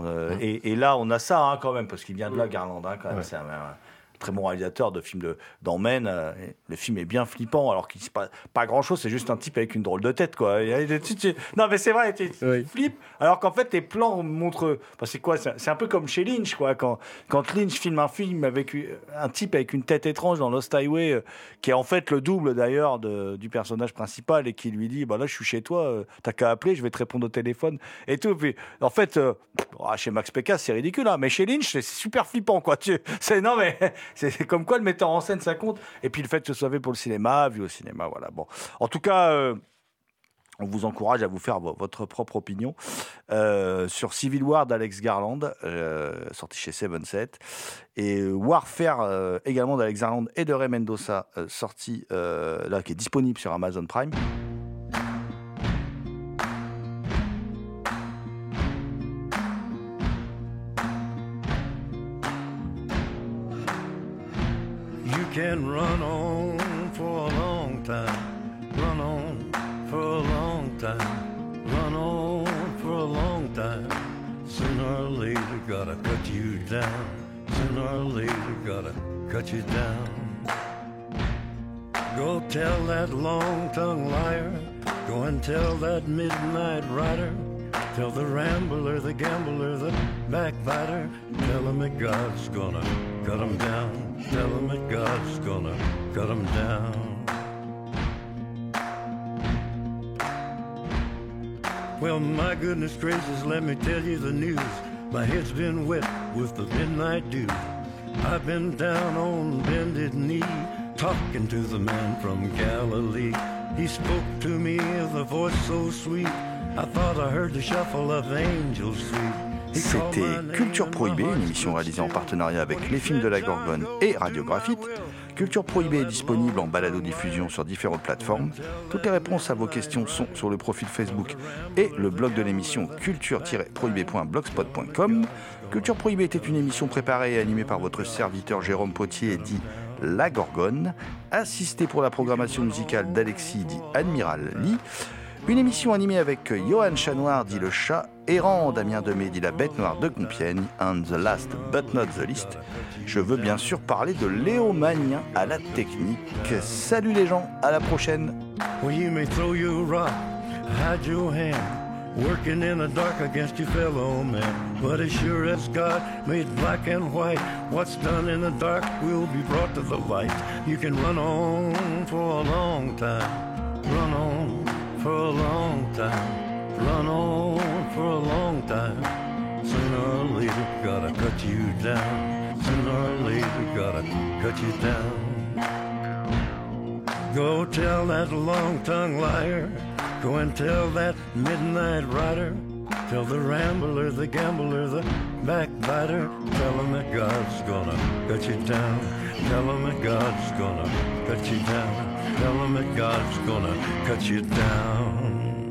Et là, on a ça quand même, parce qu'il vient de là, Garland, quand même, ouais. C'est un très bon réalisateur de films d'Emmène. Le film est bien flippant, alors qu'il ne se passe pas grand-chose, c'est juste un type avec une drôle de tête, quoi. Non, mais c'est vrai, tu flippes, alors qu'en fait, tes plans montrent... c'est quoi, c'est un peu comme chez Lynch, quoi. Quand Lynch filme un film avec un type avec une tête étrange dans Lost Highway, qui est en fait le double, d'ailleurs, du personnage principal, et qui lui dit, là, je suis chez toi, t'as qu'à appeler, je vais te répondre au téléphone, et tout. Puis, en fait, chez Max Pécasse, c'est ridicule, hein, mais chez Lynch, c'est super flippant, quoi. Non, mais... C'est comme quoi le metteur en scène, ça compte. Et puis le fait que ce soit fait pour le cinéma, vu au cinéma, voilà. Bon. En tout cas, on vous encourage à vous faire votre propre opinion sur Civil War d'Alex Garland, sorti chez 7-7, et Warfare également d'Alex Garland et de Ray Mendoza, sorti qui est disponible sur Amazon Prime. Can run on for a long time, run on for a long time, run on for a long time. Sooner or later, gotta cut you down. Sooner or later, gotta cut you down. Go tell that long-tongued liar. Go and tell that midnight rider. Tell the rambler, the gambler, the backbiter. Tell him that God's gonna cut him down. Tell him that God's gonna cut him down. Well, my goodness gracious, let me tell you the news. My head's been wet with the midnight dew. I've been down on bended knee, talking to the man from Galilee. He spoke to me with a voice so sweet. I thought I heard the shuffle of angels sweet. C'était Culture Prohibée, une émission réalisée en partenariat avec les films de la Gorgone et Radiographite. Culture Prohibée est disponible en balado-diffusion sur différentes plateformes. Toutes les réponses à vos questions sont sur le profil Facebook et le blog de l'émission culture-prohibée.blogspot.com. Culture Prohibée était une émission préparée et animée par votre serviteur Jérôme Potier, dit La Gorgone, assisté pour la programmation musicale d'Alexis, dit Admiral Lee. Une émission animée avec Johan Chanoir, dit Le Chat, Errant, Damien Demey, dit La Bête Noire de Compiègne, and the last but not the least, je veux bien sûr parler de Léo Magnien à la technique. Salut les gens, à la prochaine. Well, you may throw your rock, hide your hand, working in the dark against your fellow man. But as sure as God made black and white, what's done in the dark will be brought to the light. You can run on for a long time, run on for a long time, run on for a long time. Sooner or later, gotta cut you down. Sooner or later, gotta cut you down. Go tell that long-tongued liar. Go and tell that midnight rider. Tell the rambler, the gambler, the backbiter. Tell him that God's gonna cut you down. Tell him that God's gonna cut you down. Tell him that God's gonna cut you down.